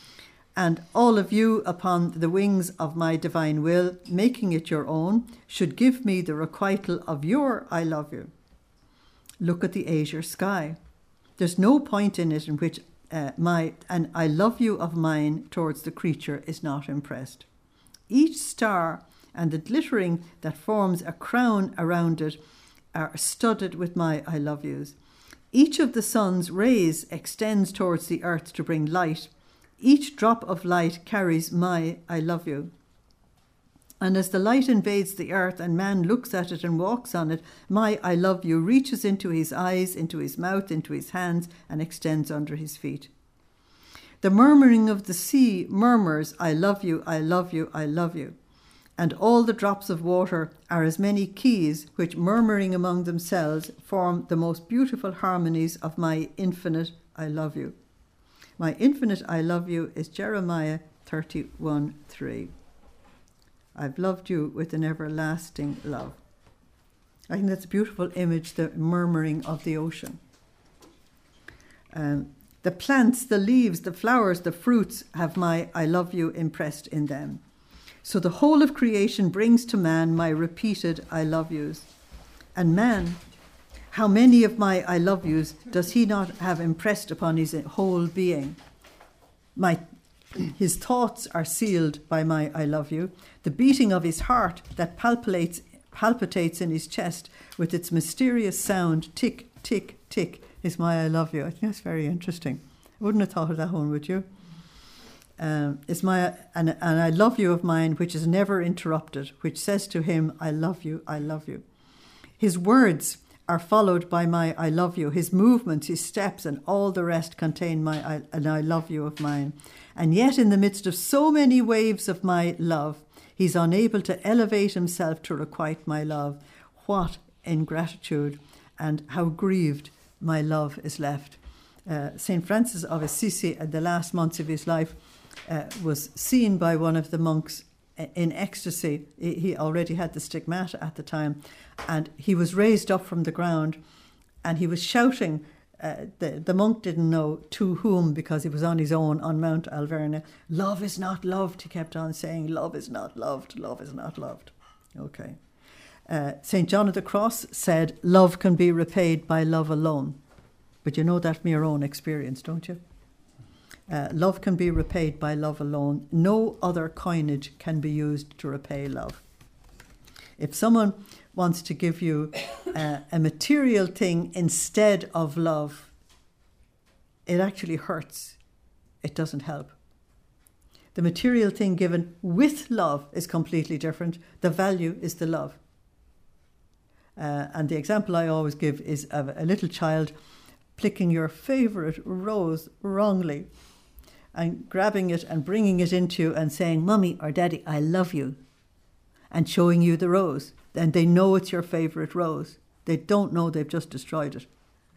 A: and all of you upon the wings of my divine will, making it your own, should give me the requital of your I love you. Look at the azure sky. There's no point in it in which uh, my and I love you of mine towards the creature is not impressed. Each star and the glittering that forms a crown around it are studded with my I love yous. Each of the sun's rays extends towards the earth to bring light. Each drop of light carries my I love you. And as the light invades the earth and man looks at it and walks on it, my I love you reaches into his eyes, into his mouth, into his hands, and extends under his feet. The murmuring of the sea murmurs, I love you, I love you, I love you. And all the drops of water are as many keys which, murmuring among themselves, form the most beautiful harmonies of my infinite I love you. My infinite I love you is Jeremiah thirty-one three. I've loved you with an everlasting love. I think that's a beautiful image, the murmuring of the ocean. Um, the plants, the leaves, the flowers, the fruits have my I love you impressed in them. So the whole of creation brings to man my repeated I love yous. And man, how many of my I love yous does he not have impressed upon his whole being? My, his thoughts are sealed by my I love you. The beating of his heart that palpitates, palpitates in his chest with its mysterious sound, tick, tick, tick, is my I love you. I think that's very interesting. I wouldn't have thought of that one, would you? Um, is my and, and I love you of mine, which is never interrupted, which says to him, I love you, I love you. His words are followed by my I love you. His movements, his steps, and all the rest contain my I, and I love you of mine. And yet in the midst of so many waves of my love, he's unable to elevate himself to requite my love. What ingratitude, and how grieved my love is left. Uh, Saint Francis of Assisi, at the last months of his life, uh, was seen by one of the monks in ecstasy. He already had the stigmata at the time, and he was raised up from the ground, and he was shouting. Uh, the, the monk didn't know to whom, because he was on his own on Mount Alverna. Love is not loved, he kept on saying. Love is not loved, love is not loved. Okay. Uh, Saint John of the Cross said, love can be repaid by love alone. But you know that from your own experience, don't you? Uh, love can be repaid by love alone. No other coinage can be used to repay love. If someone wants to give you uh, a material thing instead of love, it actually hurts. It doesn't help. The material thing given with love is completely different. The value is the love. Uh, and the example I always give is of a little child picking your favourite rose wrongly and grabbing it and bringing it into you and saying, Mummy or Daddy, I love you, and showing you the rose. And they know it's your favourite rose. They don't know they've just destroyed it.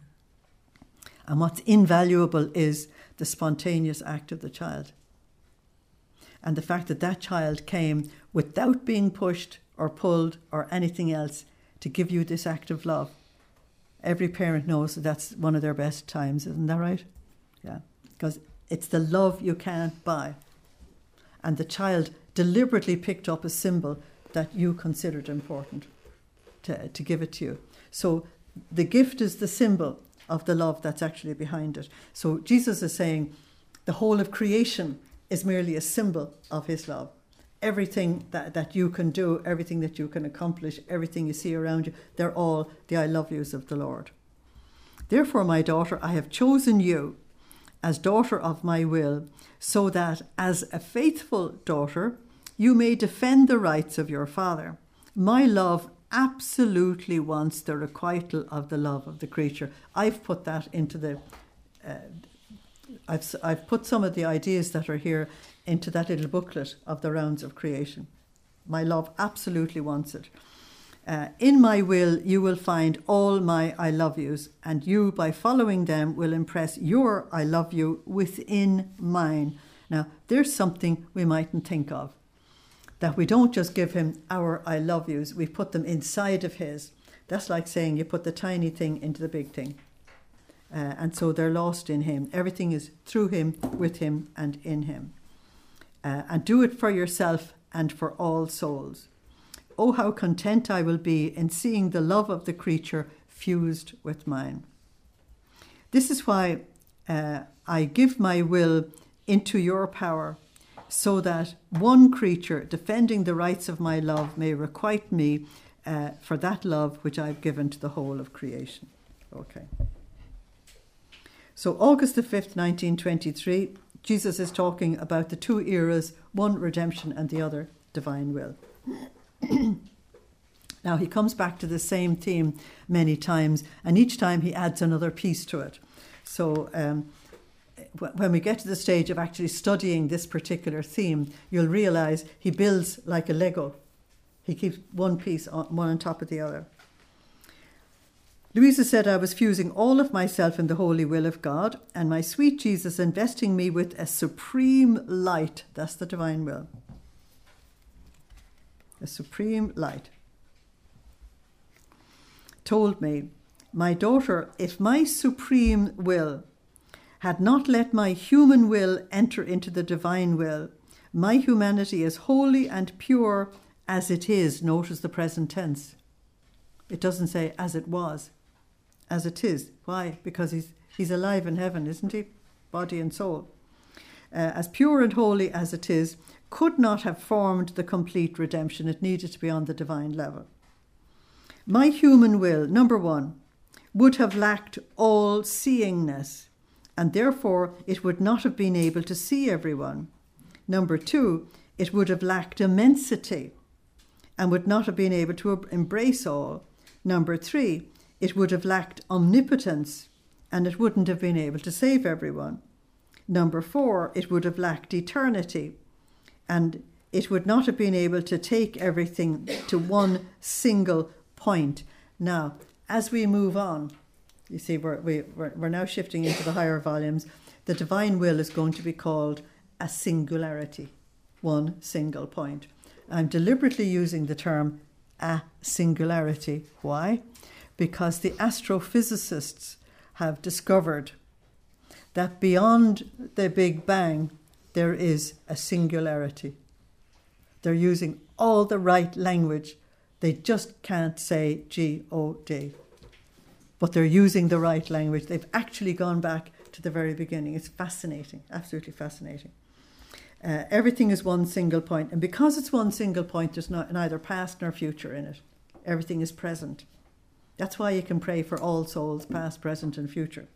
A: And what's invaluable is the spontaneous act of the child. And the fact that that child came without being pushed or pulled or anything else to give you this act of love. Every parent knows that that's one of their best times, isn't that right? Yeah, because it's the love you can't buy. And the child deliberately picked up a symbol that you considered important to, to give it to you. So the gift is the symbol of the love that's actually behind it. So Jesus is saying the whole of creation is merely a symbol of his love. Everything that, that you can do, everything that you can accomplish, everything you see around you, they're all the I love yous of the Lord. Therefore, my daughter, I have chosen you as daughter of my will, so that as a faithful daughter, you may defend the rights of your father. My love absolutely wants the requital of the love of the creature. I've put that into the... Uh, I've, I've put some of the ideas that are here into that little booklet of the rounds of creation. My love absolutely wants it. Uh, in my will, you will find all my I love yous, and you, by following them, will impress your I love you within mine. Now, there's something we mightn't think of, that we don't just give him our I love yous, we put them inside of his. That's like saying you put the tiny thing into the big thing. Uh, and so they're lost in him. Everything is through him, with him, and in him. uh, and do it for yourself and for all souls. Oh, how content I will be in seeing the love of the creature fused with mine. This is why uh, I give my will into your power, so that one creature defending the rights of my love may requite me uh, for that love which I've given to the whole of creation. Okay. So August the fifth, nineteen twenty-three, Jesus is talking about the two eras, one redemption and the other divine will. Now he comes back to the same theme many times, and each time he adds another piece to it. So um, when we get to the stage of actually studying this particular theme, you'll realize he builds like a Lego. He keeps one piece on, one on top of the other. Louisa said I was fusing all of myself in the holy will of God, and my sweet Jesus investing me with a supreme light. That's the divine will. A supreme light. Told me, my daughter, if my supreme will had not let my human will enter into the divine will, my humanity is holy and pure as it is. Notice the present tense. It doesn't say as it was, as it is. Why? Because he's he's alive in heaven, isn't he? Body and soul. Uh, as pure and holy as it is, could not have formed the complete redemption. It needed to be on the divine level. My human will, number one, would have lacked all seeingness, and therefore it would not have been able to see everyone. Number two, it would have lacked immensity and would not have been able to embrace all. Number three, it would have lacked omnipotence and it wouldn't have been able to save everyone. Number four, it would have lacked eternity and it would not have been able to take everything to one single point. Now, as we move on, you see, we're, we, we're, we're now shifting into the higher volumes. The divine will is going to be called a singularity, one single point. I'm deliberately using the term a singularity. Why? Because the astrophysicists have discovered that beyond the Big Bang, there is a singularity. They're using all the right language. They just can't say G O D. But they're using the right language. They've actually gone back to the very beginning. It's fascinating, absolutely fascinating. Uh, everything is one single point. And because it's one single point, there's not, neither past nor future in it. Everything is present. That's why you can pray for all souls, past, present, and future.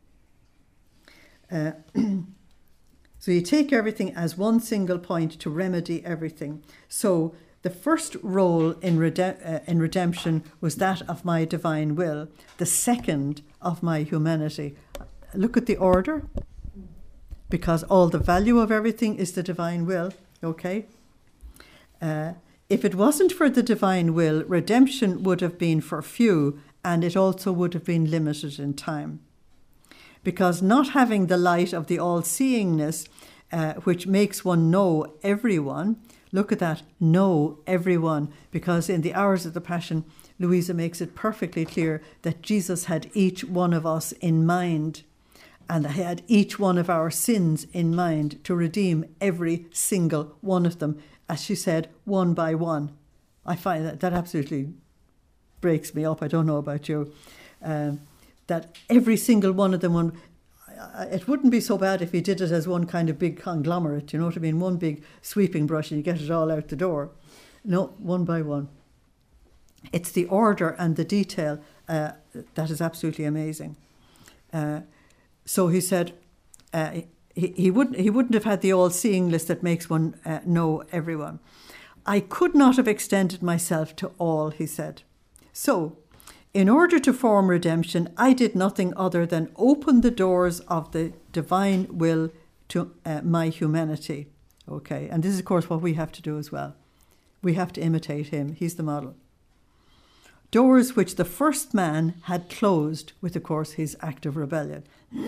A: Uh, so you take everything as one single point to remedy everything. So the first role in, rede- uh, in redemption was that of my divine will. The second of my humanity. Look at the order. Because all the value of everything is the divine will. Okay? Uh, if it wasn't for the divine will, redemption would have been for few, and it also would have been limited in time. Because not having the light of the all-seeingness, uh, which makes one know everyone, look at that, know everyone, because in the hours of the Passion, Louisa makes it perfectly clear that Jesus had each one of us in mind, and he had each one of our sins in mind to redeem every single one of them, as she said, one by one. I find that that absolutely breaks me up. I don't know about you. Um, that every single one of them, one, it wouldn't be so bad if he did it as one kind of big conglomerate, you know what I mean? One big sweeping brush and you get it all out the door. No, one by one. It's the order and the detail uh, that is absolutely amazing. Uh, so he said uh, he, he, wouldn't, he wouldn't have had the all-seeing list that makes one uh, know everyone. I could not have extended myself to all, he said. So, in order to form redemption, I did nothing other than open the doors of the divine will to uh, my humanity. Okay, and this is, of course, what we have to do as well. We have to imitate him. He's the model. Doors which the first man had closed with, of course, his act of rebellion.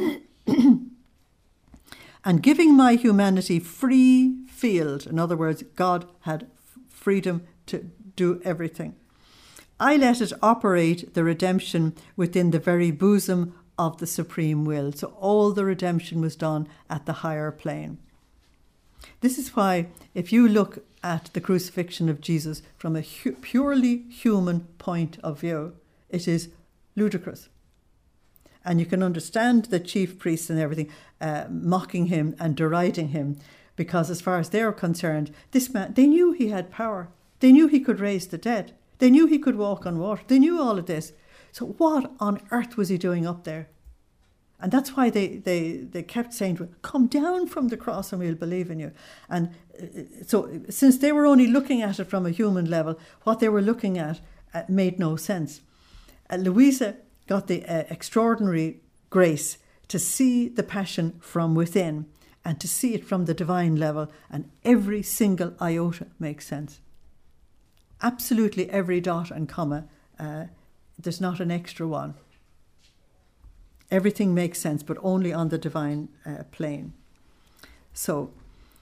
A: And giving my humanity free field, in other words, God had freedom to do everything. I let it operate the redemption within the very bosom of the supreme will. So all the redemption was done at the higher plane. This is why, if you look at the crucifixion of Jesus from a hu- purely human point of view, it is ludicrous. And you can understand the chief priests and everything uh, mocking him and deriding him, because as far as they're concerned, this man, they knew he had power. They knew he could raise the dead. They knew he could walk on water. They knew all of this. So what on earth was he doing up there? And that's why they, they, they kept saying to him, come down from the cross and we'll believe in you. And so since they were only looking at it from a human level, what they were looking at uh, made no sense. Uh, Louisa got the uh, extraordinary grace to see the passion from within and to see it from the divine level, and every single iota makes sense. Absolutely every dot and comma, uh, there's not an extra one. Everything makes sense, but only on the divine uh, plane. So,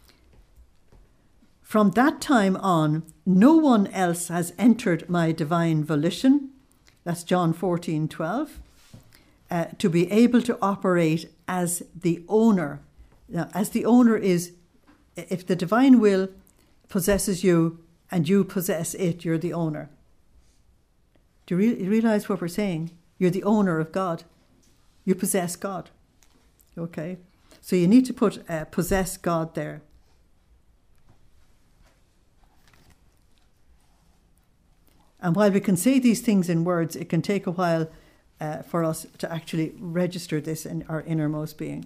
A: from that time on, no one else has entered my divine volition, that's John fourteen twelve, uh, to be able to operate as the owner. Now, as the owner is, if the divine will possesses you and you possess it, you're the owner. Do you re- realize what we're saying? You're the owner of God. You possess God. Okay? So you need to put uh, possess God there. And while we can say these things in words, it can take a while uh, for us to actually register this in our innermost being.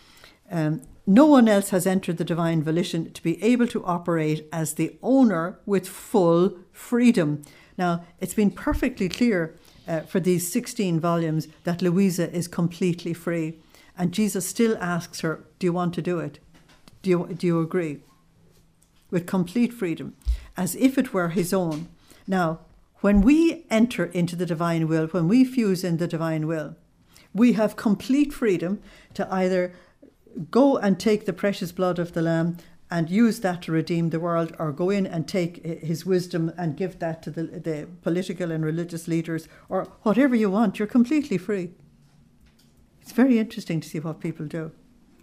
A: Um, no one else has entered the divine volition to be able to operate as the owner with full freedom. Now, it's been perfectly clear uh, for these sixteen volumes that Louisa is completely free. And Jesus still asks her, do you want to do it? Do you, do you agree? With complete freedom, as if it were his own. Now, when we enter into the divine will, when we fuse in the divine will, we have complete freedom to either go and take the precious blood of the Lamb and use that to redeem the world, or go in and take his wisdom and give that to the, the political and religious leaders, or whatever you want. You're completely free. It's very interesting to see what people do.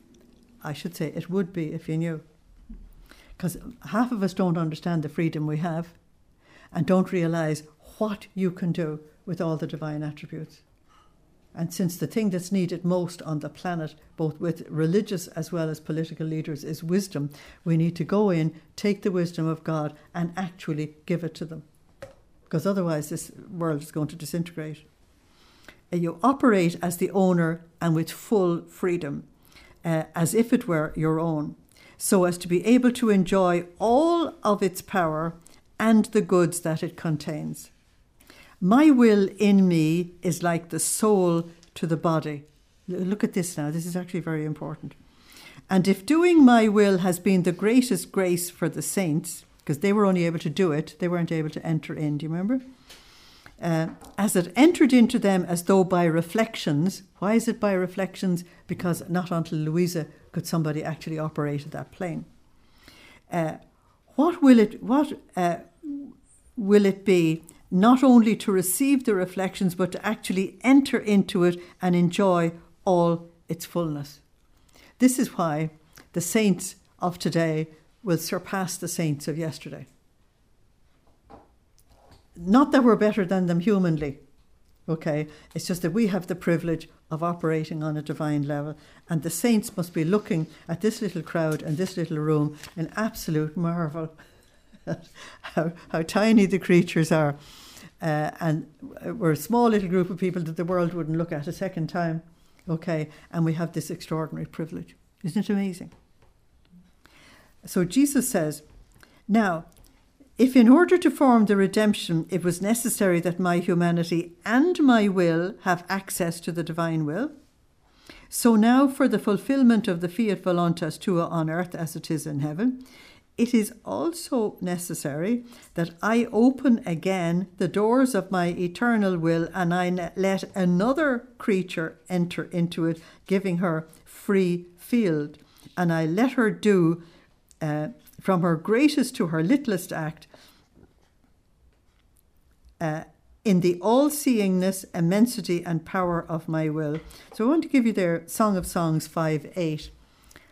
A: I should say it would be if you knew. Because half of us don't understand the freedom we have and don't realise what you can do with all the divine attributes. And since the thing that's needed most on the planet, both with religious as well as political leaders, is wisdom, we need to go in, take the wisdom of God and actually give it to them. Because otherwise this world is going to disintegrate. You operate as the owner and with full freedom, uh, as if it were your own, so as to be able to enjoy all of its power and the goods that it contains. My will in me is like the soul to the body. Look at this now. This is actually very important. And if doing my will has been the greatest grace for the saints, because they were only able to do it, they weren't able to enter in, do you remember? Uh, as it entered into them as though by reflections. Why is it by reflections? Because not until Louisa could somebody actually operate at that plane. Uh, what will it, what uh, will it be? Not only to receive the reflections, but to actually enter into it and enjoy all its fullness. This is why the saints of today will surpass the saints of yesterday. Not that we're better than them humanly, okay? It's just that we have the privilege of operating on a divine level, and the saints must be looking at this little crowd and this little room in absolute marvel. how, how tiny the creatures are. Uh, and we're a small little group of people that the world wouldn't look at a second time. Okay, and we have this extraordinary privilege. Isn't it amazing? So Jesus says, now, if in order to form the redemption it was necessary that my humanity and my will have access to the divine will, so now for the fulfillment of the fiat voluntas tua on earth as it is in heaven, it is also necessary that I open again the doors of my eternal will and I let another creature enter into it, giving her free field. And I let her do, uh, from her greatest to her littlest act, uh, in the all-seeingness, immensity and power of my will. So I want to give you there Song of Songs five eight.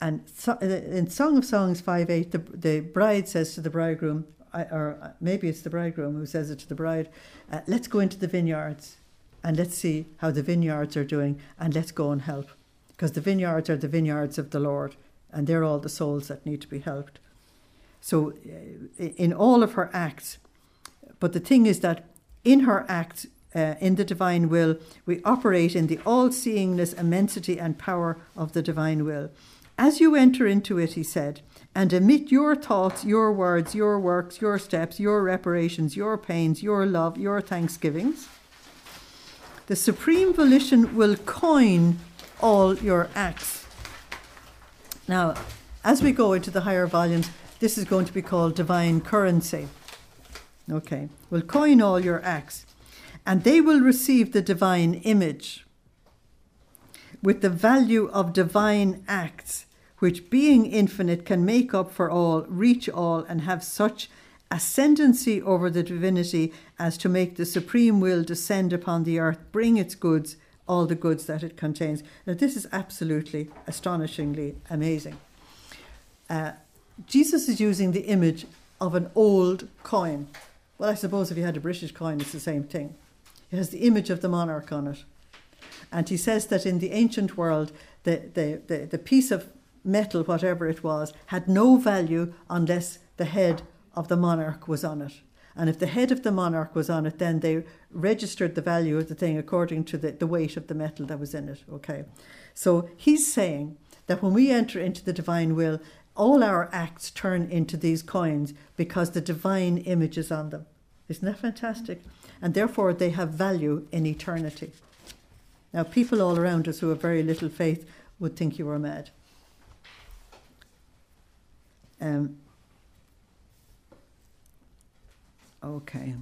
A: And so, in Song of Songs five eight, the, the bride says to the bridegroom, or maybe it's the bridegroom who says it to the bride, uh, let's go into the vineyards and let's see how the vineyards are doing, and let's go and help. Because the vineyards are the vineyards of the Lord, and they're all the souls that need to be helped. So uh, in all of her acts, but the thing is that in her acts, uh, in the divine will, we operate in the all-seeingness, immensity and power of the divine will. As you enter into it, he said, and emit your thoughts, your words, your works, your steps, your reparations, your pains, your love, your thanksgivings, the supreme volition will coin all your acts. Now, as we go into the higher volumes, this is going to be called divine currency. Okay, will coin all your acts, and they will receive the divine image with the value of divine acts, which being infinite can make up for all, reach all, and have such ascendancy over the divinity as to make the supreme will descend upon the earth, bring its goods, all the goods that it contains. Now, this is absolutely astonishingly amazing. Uh, Jesus is using the image of an old coin. Well, I suppose if you had a British coin, it's the same thing. It has the image of the monarch on it. And he says that in the ancient world, the, the, the, the piece of metal, whatever it was, had no value unless the head of the monarch was on it. And if the head of the monarch was on it, then they registered the value of the thing according to the, the weight of the metal that was in it. Okay. So he's saying that when we enter into the divine will, all our acts turn into these coins because the divine image is on them. Isn't that fantastic? And therefore they have value in eternity. Now, people all around us who have very little faith would think you were mad. Um, okay.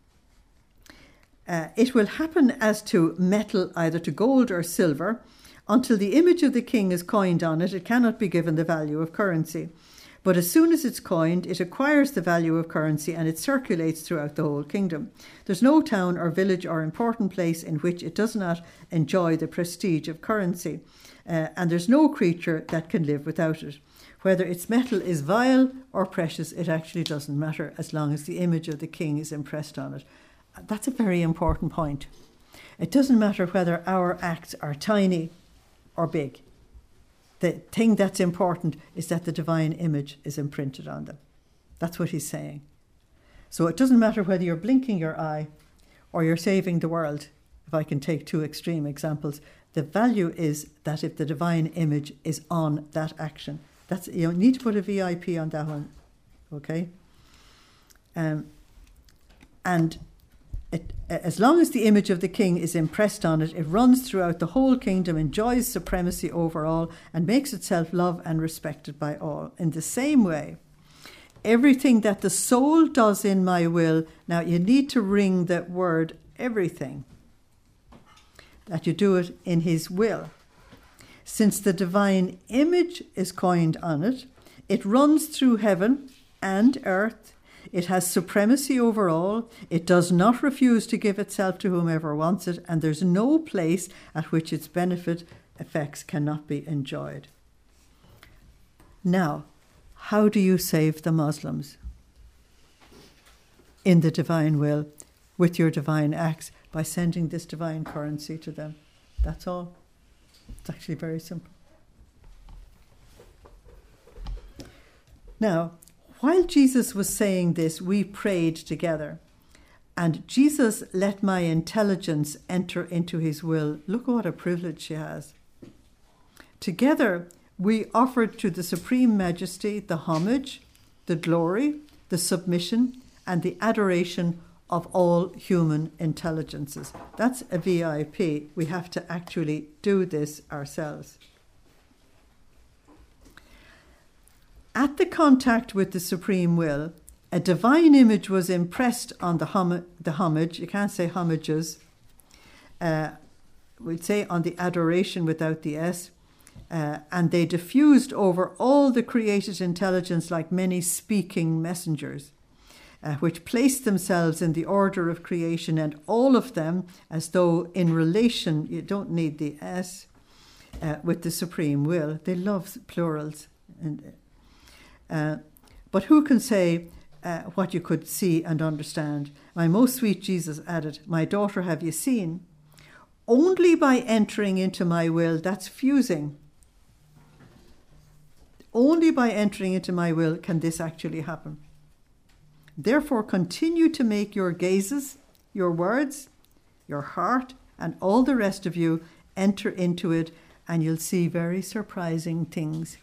A: Uh, it will happen as to metal, either to gold or silver. Until the image of the king is coined on it, it cannot be given the value of currency. But as soon as it's coined, it acquires the value of currency and it circulates throughout the whole kingdom. There's no town or village or important place in which it does not enjoy the prestige of currency. Uh, and there's no creature that can live without it. Whether its metal is vile or precious, it actually doesn't matter as long as the image of the king is impressed on it. That's a very important point. It doesn't matter whether our acts are tiny or big. The thing that's important is that the divine image is imprinted on them. That's what he's saying. So it doesn't matter whether you're blinking your eye or you're saving the world, if I can take two extreme examples. The value is that if the divine image is on that action, that's, you need to put a V I P on that one, okay? Um, and It, as long as the image of the king is impressed on it, it runs throughout the whole kingdom, enjoys supremacy over all, and makes itself loved and respected by all. In the same way, everything that the soul does in my will, now you need to ring that word everything, that you do it in his will. Since the divine image is coined on it, it runs through heaven and earth. It has supremacy over all. It does not refuse to give itself to whomever wants it, and there's no place at which its benefit effects cannot be enjoyed. Now, how do you save the Muslims? In the divine will, with your divine acts, by sending this divine currency to them. That's all. It's actually very simple. Now, while Jesus was saying this, we prayed together. And Jesus let my intelligence enter into his will. Look what a privilege she has. Together, we offered to the Supreme Majesty the homage, the glory, the submission, and the adoration of all human intelligences. That's a V I P. We have to actually do this ourselves. At the contact with the Supreme Will, a divine image was impressed on the, hom- the homage. You can't say homages. Uh, we'd say on the adoration without the S. Uh, and they diffused over all the created intelligence like many speaking messengers, uh, which placed themselves in the order of creation, and all of them, as though in relation, you don't need the S, uh, with the supreme will. They love plurals. And, uh, but who can say uh, what you could see and understand? My most sweet Jesus added, my daughter, have you seen? Only by entering into my will, that's fusing. Only by entering into my will can this actually happen. Therefore, continue to make your gazes, your words, your heart, and all the rest of you enter into it, and you'll see very surprising things.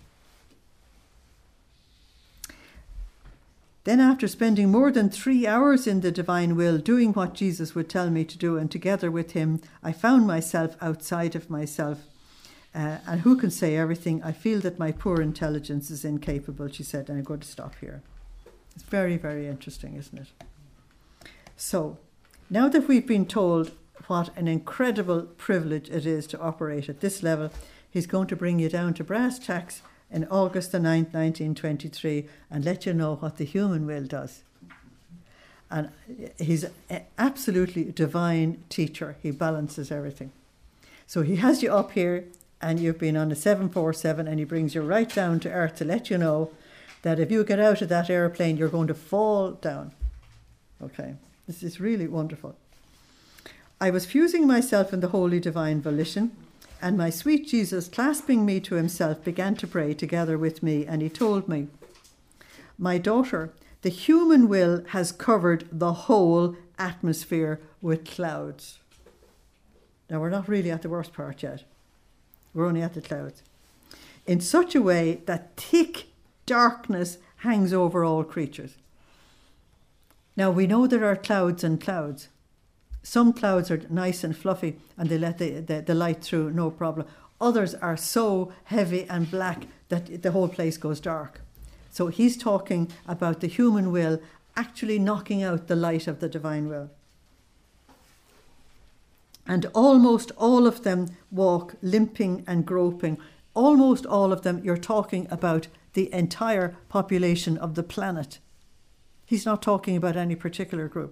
A: Then, after spending more than three hours in the divine will, doing what Jesus would tell me to do, and together with him, I found myself outside of myself. Uh, and who can say everything? I feel that my poor intelligence is incapable, she said. And I'm going to stop here. It's very, very interesting, isn't it? So, now that we've been told what an incredible privilege it is to operate at this level, he's going to bring you down to brass tacks in August the ninth, nineteen twenty-three, and let you know what the human will does. And he's an absolutely divine teacher. He balances everything. So he has you up here, and you've been on a seven forty-seven, and he brings you right down to earth to let you know that if you get out of that airplane, you're going to fall down. Okay, this is really wonderful. I was fusing myself in the holy divine volition, and my sweet Jesus, clasping me to himself, began to pray together with me, and he told me, my daughter, the human will has covered the whole atmosphere with clouds. Now, we're not really at the worst part yet. We're only at the clouds. In such a way that thick darkness hangs over all creatures. Now, we know there are clouds and clouds. Some clouds are nice and fluffy and they let the, the, the light through, no problem. Others are so heavy and black that the whole place goes dark. So he's talking about the human will actually knocking out the light of the divine will. And almost all of them walk limping and groping. Almost all of them, you're talking about the entire population of the planet. He's not talking about any particular group.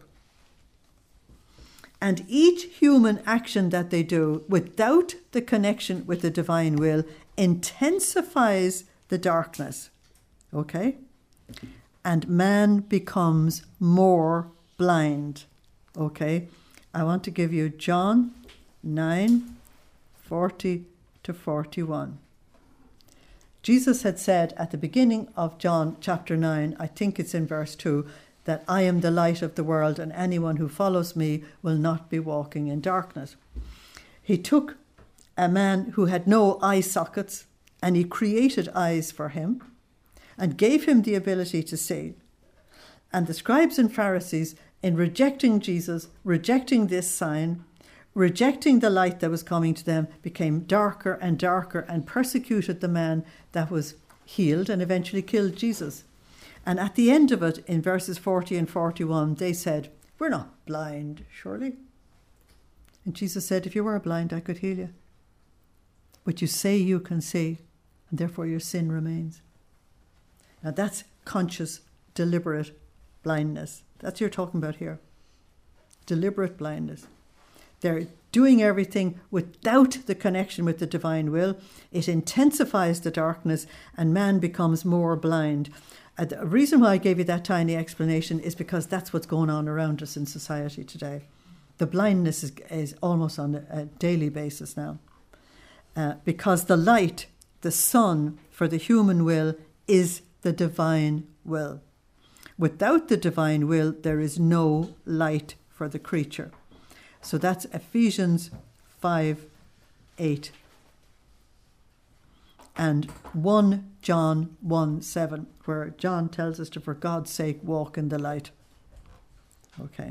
A: And each human action that they do without the connection with the divine will intensifies the darkness. Okay? And man becomes more blind. Okay? I want to give you John nine, forty to forty-one. Jesus had said at the beginning of John chapter nine, I think it's in verse two, that I am the light of the world, and anyone who follows me will not be walking in darkness. He took a man who had no eye sockets, and he created eyes for him, and gave him the ability to see. And the scribes and Pharisees, in rejecting Jesus, rejecting this sign, rejecting the light that was coming to them, became darker and darker and persecuted the man that was healed and eventually killed Jesus. And at the end of it, in verses forty and forty-one, they said, we're not blind, surely. And Jesus said, if you were blind, I could heal you. But you say you can see, and therefore your sin remains. Now that's conscious, deliberate blindness. That's what you're talking about here. Deliberate blindness. They're doing everything without the connection with the divine will. It intensifies the darkness, and man becomes more blind. Uh, the reason why I gave you that tiny explanation is because that's what's going on around us in society today. The blindness is, is almost on a, a daily basis now. Uh, because the light, the sun for the human will, is the divine will. Without the divine will, there is no light for the creature. So that's Ephesians five, eight. And First John one, seven, where John tells us to, for God's sake, walk in the light. Okay.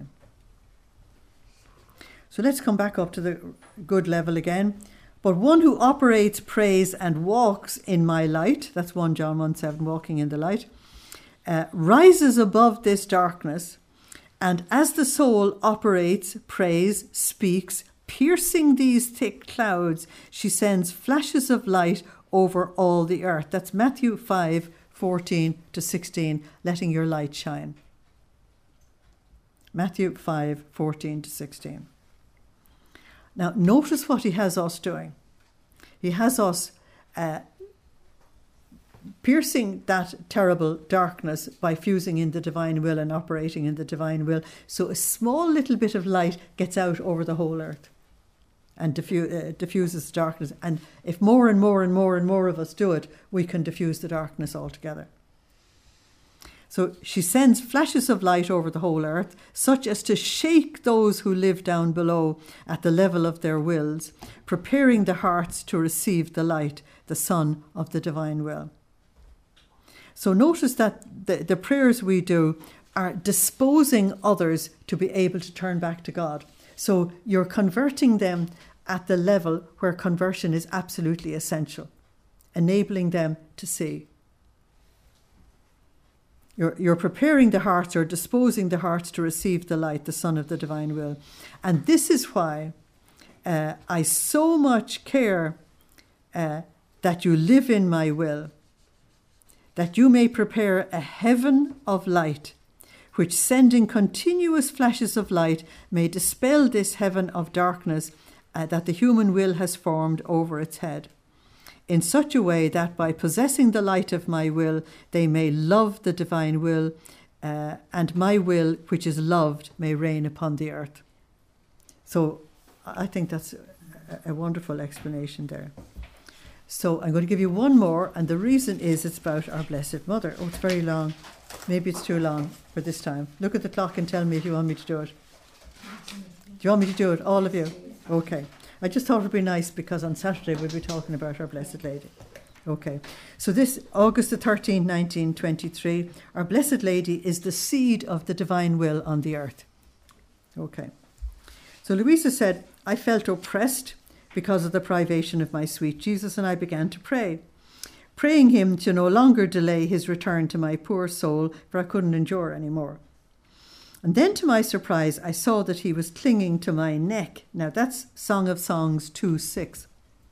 A: So let's come back up to the good level again. But one who operates, prays, and walks in my light, that's First John one, seven, walking in the light, uh, rises above this darkness, and as the soul operates, prays, speaks, piercing these thick clouds, she sends flashes of light over all the earth. That's Matthew five, fourteen to sixteen, letting your light shine. Matthew five, fourteen to sixteen. Now, notice what he has us doing. He has us uh, piercing that terrible darkness by fusing in the divine will and operating in the divine will. So a small little bit of light gets out over the whole earth and diffu- uh, diffuses darkness. And if more and more and more and more of us do it, we can diffuse the darkness altogether. So she sends flashes of light over the whole earth, such as to shake those who live down below at the level of their wills, preparing the hearts to receive the light, the sun of the divine will. So notice that the, the prayers we do are disposing others to be able to turn back to God. So you're converting them at the level where conversion is absolutely essential, enabling them to see. You're, you're preparing the hearts or disposing the hearts to receive the light, the Son of the divine will. And this is why uh, I so much care uh, that you live in my will, that you may prepare a heaven of light, which sending continuous flashes of light may dispel this heaven of darkness uh, that the human will has formed over its head, in such a way that by possessing the light of my will, they may love the divine will, uh, and my will, which is loved, may reign upon the earth. So I think that's a, a wonderful explanation there. So I'm going to give you one more, and the reason is it's about our Blessed Mother. Oh, it's very long. Maybe it's too long for this time. Look at the clock and tell me if you want me to do it. Do you want me to do it, all of you? Okay. I just thought it would be nice because on Saturday we'll be talking about our Blessed Lady. Okay. So this, August the thirteenth, nineteen twenty-three, our Blessed Lady is the seed of the divine will on the earth. Okay. So Louisa said, I felt oppressed because of the privation of my sweet Jesus, and I began to pray, praying him to no longer delay his return to my poor soul, for I couldn't endure any more. And then to my surprise, I saw that he was clinging to my neck. Now that's Song of Songs two six.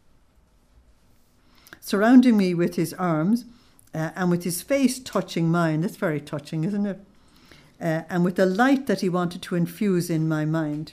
A: Surrounding me with his arms uh, and with his face touching mine. That's very touching, isn't it? Uh, and with the light that he wanted to infuse in my mind.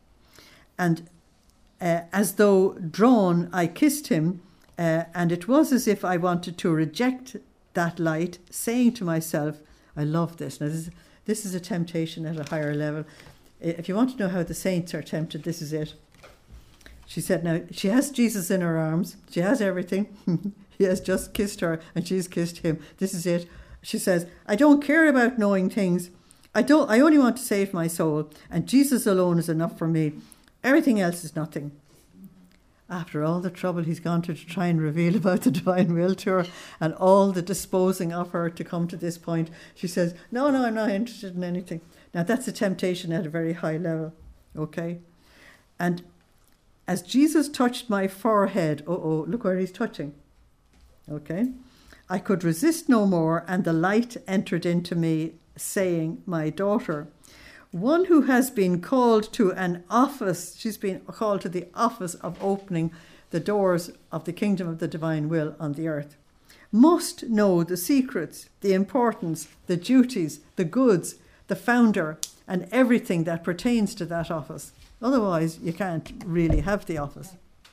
A: And Uh, as though drawn, I kissed him, uh, and it was as if I wanted to reject that light, saying to myself, I love this. Now, this is, this is a temptation at a higher level. If you want to know how the saints are tempted, this is it. She said, now, she has Jesus in her arms. She has everything. He has just kissed her, and she's kissed him. This is it. She says, I don't care about knowing things. I don't. I only want to save my soul, and Jesus alone is enough for me. Everything else is nothing. After all the trouble he's gone to to try and reveal about the divine will to her and all the disposing of her to come to this point, she says, no, no, I'm not interested in anything. Now that's a temptation at a very high level, okay? And as Jesus touched my forehead, oh, look where he's touching, okay? I could resist no more, and the light entered into me, saying, my daughter, one who has been called to an office, she's been called to the office of opening the doors of the kingdom of the divine will on the earth, must know the secrets, the importance, the duties, the goods, the founder, and everything that pertains to that office. Otherwise, you can't really have the office.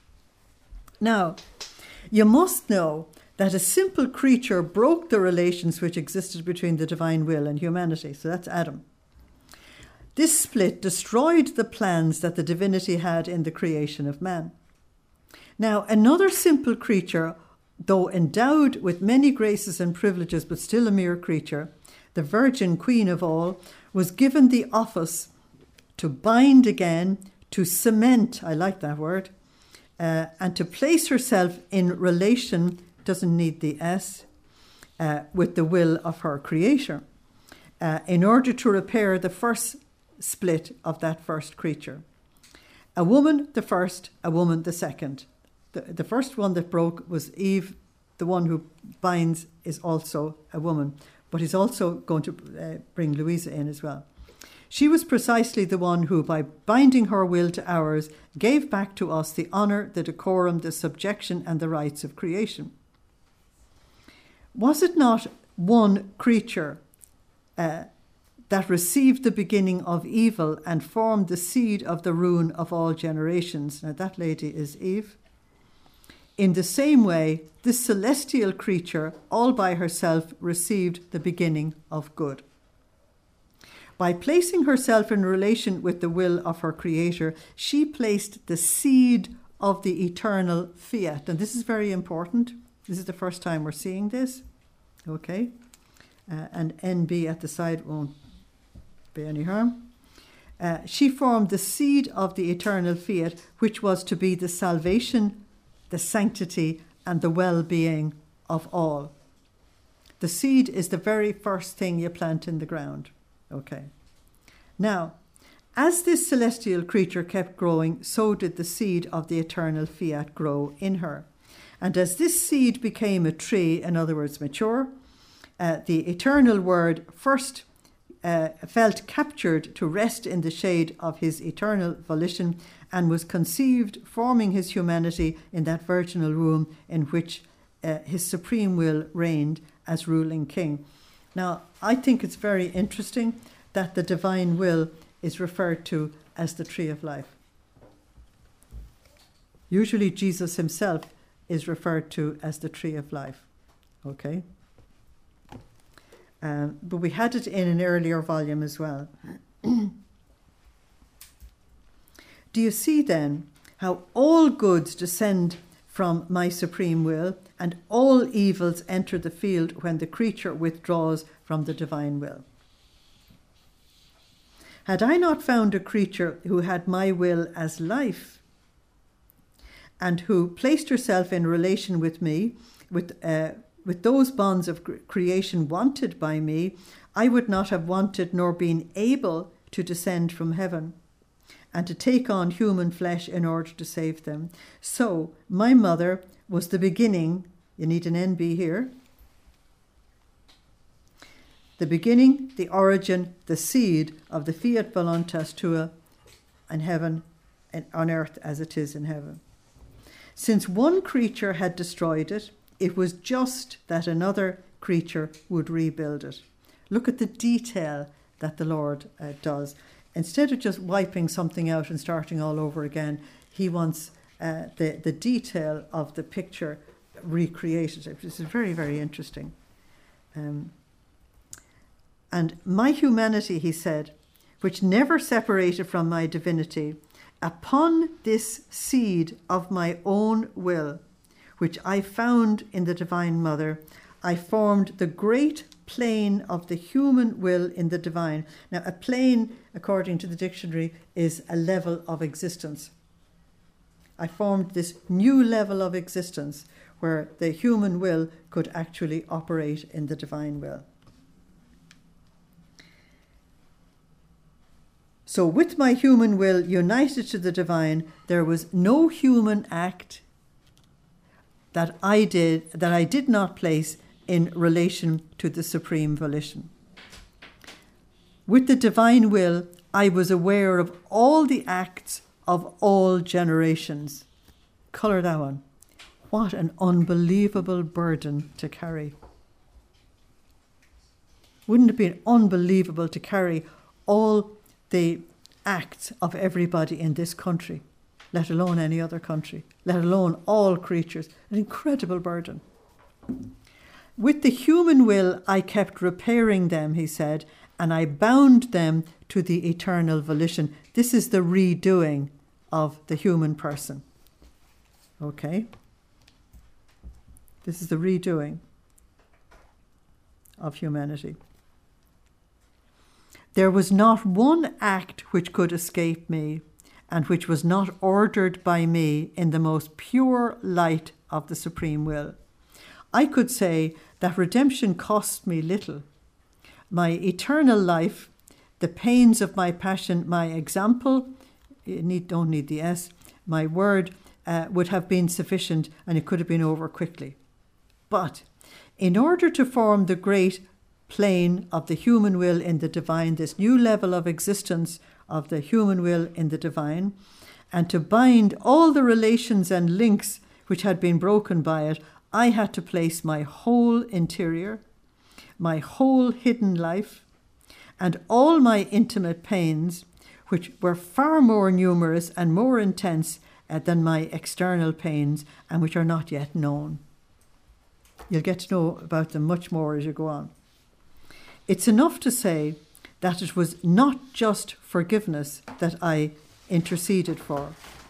A: Now, you must know that a simple creature broke the relations which existed between the divine will and humanity. So that's Adam. This split destroyed the plans that the divinity had in the creation of man. Now, another simple creature, though endowed with many graces and privileges, but still a mere creature, the Virgin Queen of all, was given the office to bind again, to cement, I like that word, uh, and to place herself in relation, doesn't need the S, uh, with the will of her creator, uh, in order to repair the first split of that first creature. A woman the first, a woman the second. The, the first one that broke was Eve. The one who binds is also a woman, but he's also going to uh, bring Louisa in as well. She was precisely the one who, by binding her will to ours, gave back to us the honour, the decorum, the subjection, and the rights of creation. Was it not one creature uh, that received the beginning of evil and formed the seed of the ruin of all generations? Now that lady is Eve. In the same way, this celestial creature, all by herself, received the beginning of good. By placing herself in relation with the will of her Creator, she placed the seed of the eternal fiat. And this is very important. This is the first time we're seeing this. Okay? Uh, and N B at the side won't be any harm. Uh, she formed the seed of the eternal fiat, which was to be the salvation, the sanctity, and the well-being of all. The seed is the very first thing you plant in the ground. Okay. Now, as this celestial creature kept growing, so did the seed of the eternal fiat grow in her. And as this seed became a tree, in other words, mature, uh, the eternal word first uh, felt captured to rest in the shade of his eternal volition and was conceived, forming his humanity in that virginal womb in which uh, his supreme will reigned as ruling king. Now, I think it's very interesting that the divine will is referred to as the tree of life. Usually Jesus himself is referred to as the tree of life. Okay? Um, but we had it in an earlier volume as well. Do you see then how all goods descend from my supreme will and all evils enter the field when the creature withdraws from the divine will? Had I not found a creature who had my will as life and who placed herself in relation with me, with uh, with those bonds of creation wanted by me, I would not have wanted nor been able to descend from heaven and to take on human flesh in order to save them. So my mother was the beginning, you need an N B here, the beginning, the origin, the seed of the fiat voluntas tua in heaven and on earth as it is in heaven. Since one creature had destroyed it, it was just that another creature would rebuild it. Look at the detail that the Lord uh, does. Instead of just wiping something out and starting all over again, he wants uh, the, the detail of the picture recreated. This is very, very interesting. Um, and my humanity, he said, which never separated from my divinity, upon this seed of my own will, which I found in the Divine Mother, I formed the great plane of the human will in the divine. Now, a plane, according to the dictionary, is a level of existence. I formed this new level of existence where the human will could actually operate in the divine will. So with my human will united to the divine, there was no human act that I did, that I did not place in relation to the supreme volition. With the divine will, I was aware of all the acts of all generations. Colour that one. What an unbelievable burden to carry. Wouldn't it be unbelievable to carry all the acts of everybody in this country, let alone any other country, let alone all creatures? An incredible burden. With the human will, I kept repairing them, he said, and I bound them to the eternal volition. This is the redoing of the human person. Okay? This is the redoing of humanity. There was not one act which could escape me, and which was not ordered by me in the most pure light of the supreme will. I could say that redemption cost me little. My eternal life, the pains of my passion, my example, you need, don't need the S, my word uh, would have been sufficient, and it could have been over quickly. But in order to form the great plane of the human will in the divine, this new level of existence of the human will in the divine, and to bind all the relations and links which had been broken by it, I had to place my whole interior, my whole hidden life, and all my intimate pains, which were far more numerous and more intense uh, than my external pains and which are not yet known. You'll get to know about them much more as you go on. It's enough to say that it was not just forgiveness that I interceded for.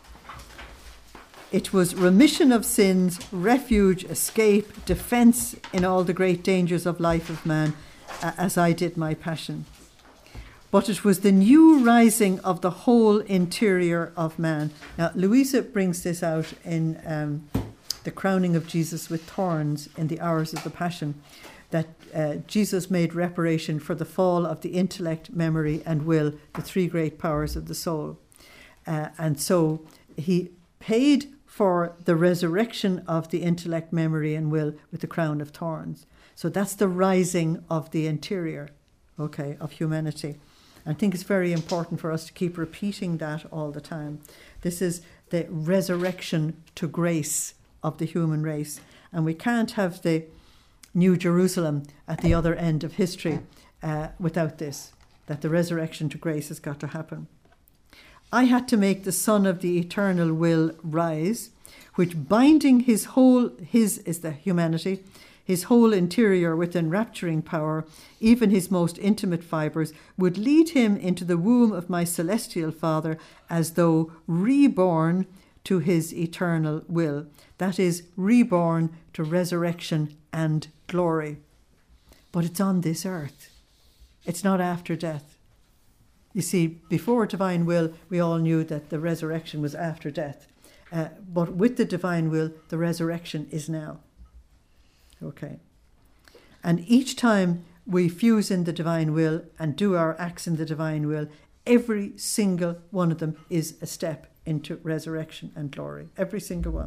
A: It was remission of sins, refuge, escape, defence in all the great dangers of life of man, uh, as I did my passion. But it was the new rising of the whole interior of man. Now, Louisa brings this out in um, the crowning of Jesus with thorns in the hours of the Passion, that uh, Jesus made reparation for the fall of the intellect, memory, and will, the three great powers of the soul. Uh, and so he paid for the resurrection of the intellect, memory, and will with the crown of thorns. So that's the rising of the interior, okay, of humanity. I think it's very important for us to keep repeating that all the time. This is the resurrection to grace of the human race. And we can't have the New Jerusalem at the other end of history uh, without this, that the resurrection to grace has got to happen. I had to make the Son of the eternal will rise, which binding his whole, his is the humanity, his whole interior with enrapturing power, even his most intimate fibres, would lead him into the womb of my celestial Father as though reborn to his eternal will. That is, reborn to resurrection and glory. But it's on this earth. It's not after death. You see, before divine will, we all knew that the resurrection was after death. Uh, but with the divine will, the resurrection is now. Okay. And each time we fuse in the divine will and do our acts in the divine will, every single one of them is a step into resurrection and glory. Every single one.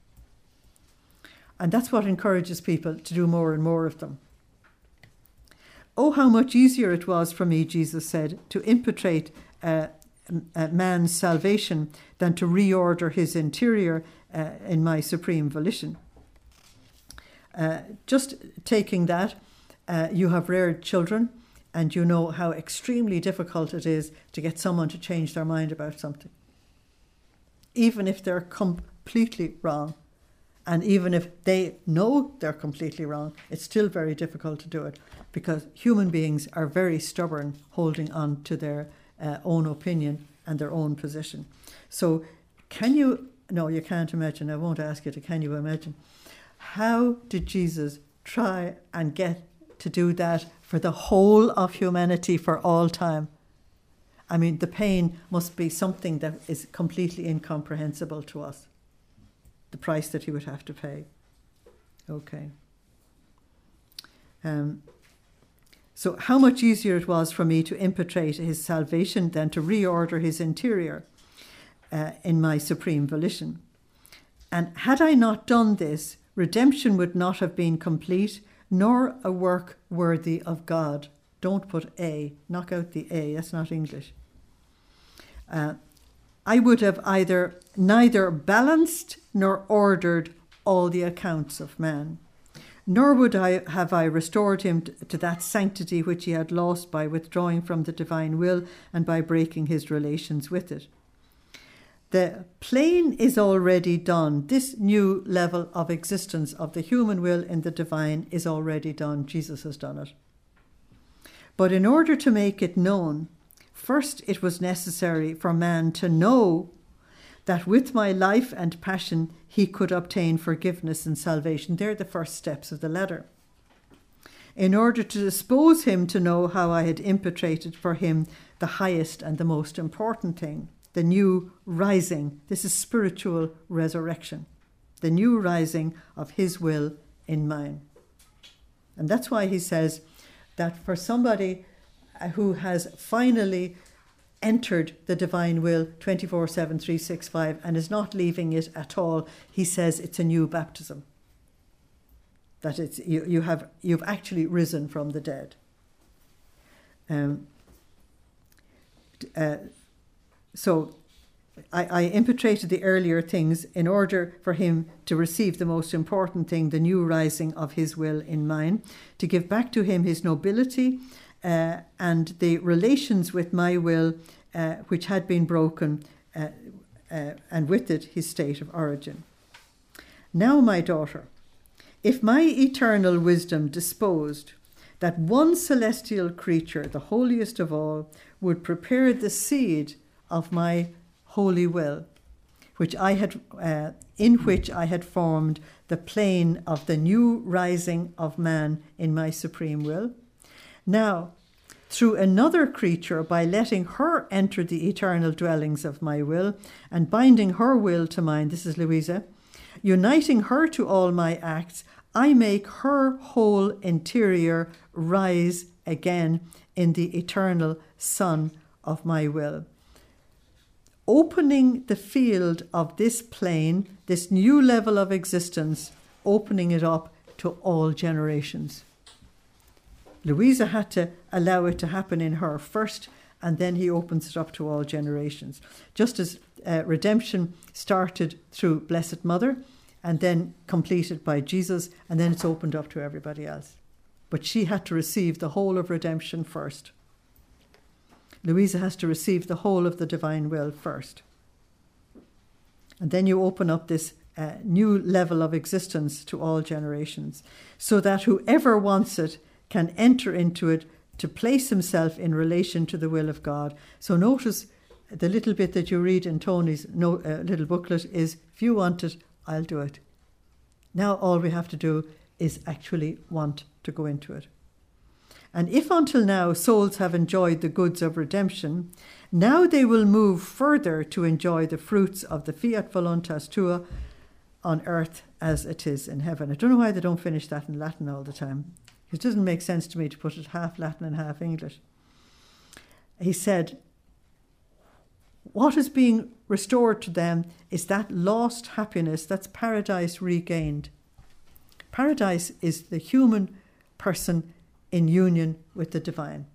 A: And that's what encourages people to do more and more of them. Oh, how much easier it was for me, Jesus said, to impetrate uh, uh, man's salvation than to reorder his interior uh, in my supreme volition. Uh, just taking that, uh, you have reared children and you know how extremely difficult it is to get someone to change their mind about something. Even if they're completely wrong, and even if they know they're completely wrong, it's still very difficult to do it because human beings are very stubborn, holding on to their uh, own opinion and their own position. So can you, no, you can't imagine, I won't ask you to, can you imagine? How did Jesus try and get to do that for the whole of humanity for all time? I mean, the pain must be something that is completely incomprehensible to us. The price that he would have to pay. Okay. Um, so how much easier it was for me to impetrate his salvation than to reorder his interior uh, in my supreme volition. And had I not done this, redemption would not have been complete, nor a work worthy of God. Don't put A, knock out the A, that's not English. Uh, I would have either neither balanced nor ordered all the accounts of man, nor would I have I restored him to that sanctity which he had lost by withdrawing from the divine will and by breaking his relations with it. The plain is already done. This new level of existence of the human will in the divine is already done. Jesus has done it. But in order to make it known, first it was necessary for man to know that with my life and passion he could obtain forgiveness and salvation. They're the first steps of the ladder. In order to dispose him to know how I had impetrated for him the highest and the most important thing, the new rising. This is spiritual resurrection. The new rising of his will in mine. And that's why he says that for somebody who has finally entered the divine will twenty-four seven, three sixty-five and is not leaving it at all, he says it's a new baptism. That it's you, you have you've actually risen from the dead. Um, uh, so I, I impetrated the earlier things in order for him to receive the most important thing, the new rising of his will in mine, to give back to him his nobility uh, and the relations with my will, uh, which had been broken, uh, uh, and with it his state of origin. Now, my daughter, if my eternal wisdom disposed that one celestial creature, the holiest of all, would prepare the seed of my holy will, which I had, uh, in which I had formed the plane of the new rising of man in my supreme will. Now, through another creature, by letting her enter the eternal dwellings of my will and binding her will to mine, this is Louisa, uniting her to all my acts, I make her whole interior rise again in the eternal sun of my will, opening the field of this plane, this new level of existence, opening it up to all generations. Louisa had to allow it to happen in her first, and then he opens it up to all generations. Just as uh, redemption started through Blessed Mother and then completed by Jesus, and then it's opened up to everybody else. But she had to receive the whole of redemption first. Louisa has to receive the whole of the divine will first. And then you open up this uh, new level of existence to all generations, so that whoever wants it can enter into it to place himself in relation to the will of God. So notice the little bit that you read in Tony's no, uh, little booklet is, if you want it, I'll do it. Now all we have to do is actually want to go into it. And if until now souls have enjoyed the goods of redemption, now they will move further to enjoy the fruits of the fiat voluntas tua on earth as it is in heaven. I don't know why they don't finish that in Latin all the time. It doesn't make sense to me to put it half Latin and half English. He said, what is being restored to them is that lost happiness, that's paradise regained. Paradise is the human person in union with the divine.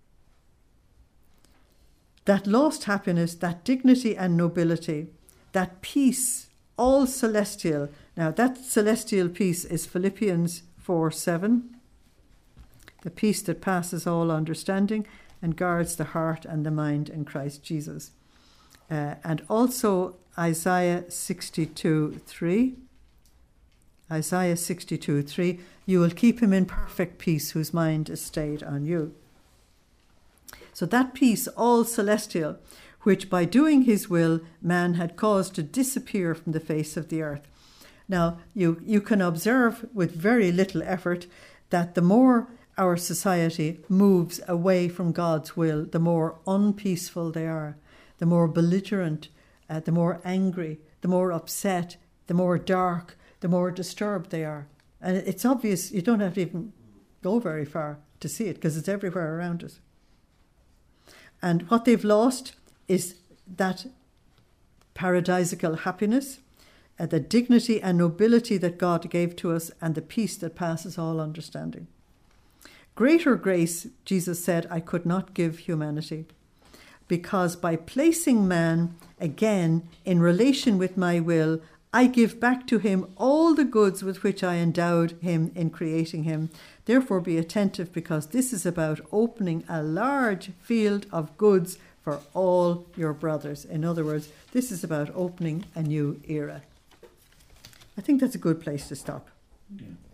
A: That lost happiness, that dignity and nobility, that peace, all celestial. Now that celestial peace is Philippians four seven. The peace that passes all understanding and guards the heart and the mind in Christ Jesus. Uh, and also Isaiah sixty-two three. Isaiah sixty-two three, you will keep him in perfect peace whose mind is stayed on you. So that peace, all celestial, which by doing his will man had caused to disappear from the face of the earth. Now, you, you can observe with very little effort that the more our society moves away from God's will, the more unpeaceful they are, the more belligerent, uh, the more angry, the more upset, the more dark, the more disturbed they are. And it's obvious, you don't have to even go very far to see it, because it's everywhere around us. And what they've lost is that paradisical happiness, uh, the dignity and nobility that God gave to us, and the peace that passes all understanding. Greater grace, Jesus said, I could not give humanity, because by placing man again in relation with my will, I give back to him all the goods with which I endowed him in creating him. Therefore be attentive, because this is about opening a large field of goods for all your brothers. In other words, this is about opening a new era. I think that's a good place to stop.
B: Yeah.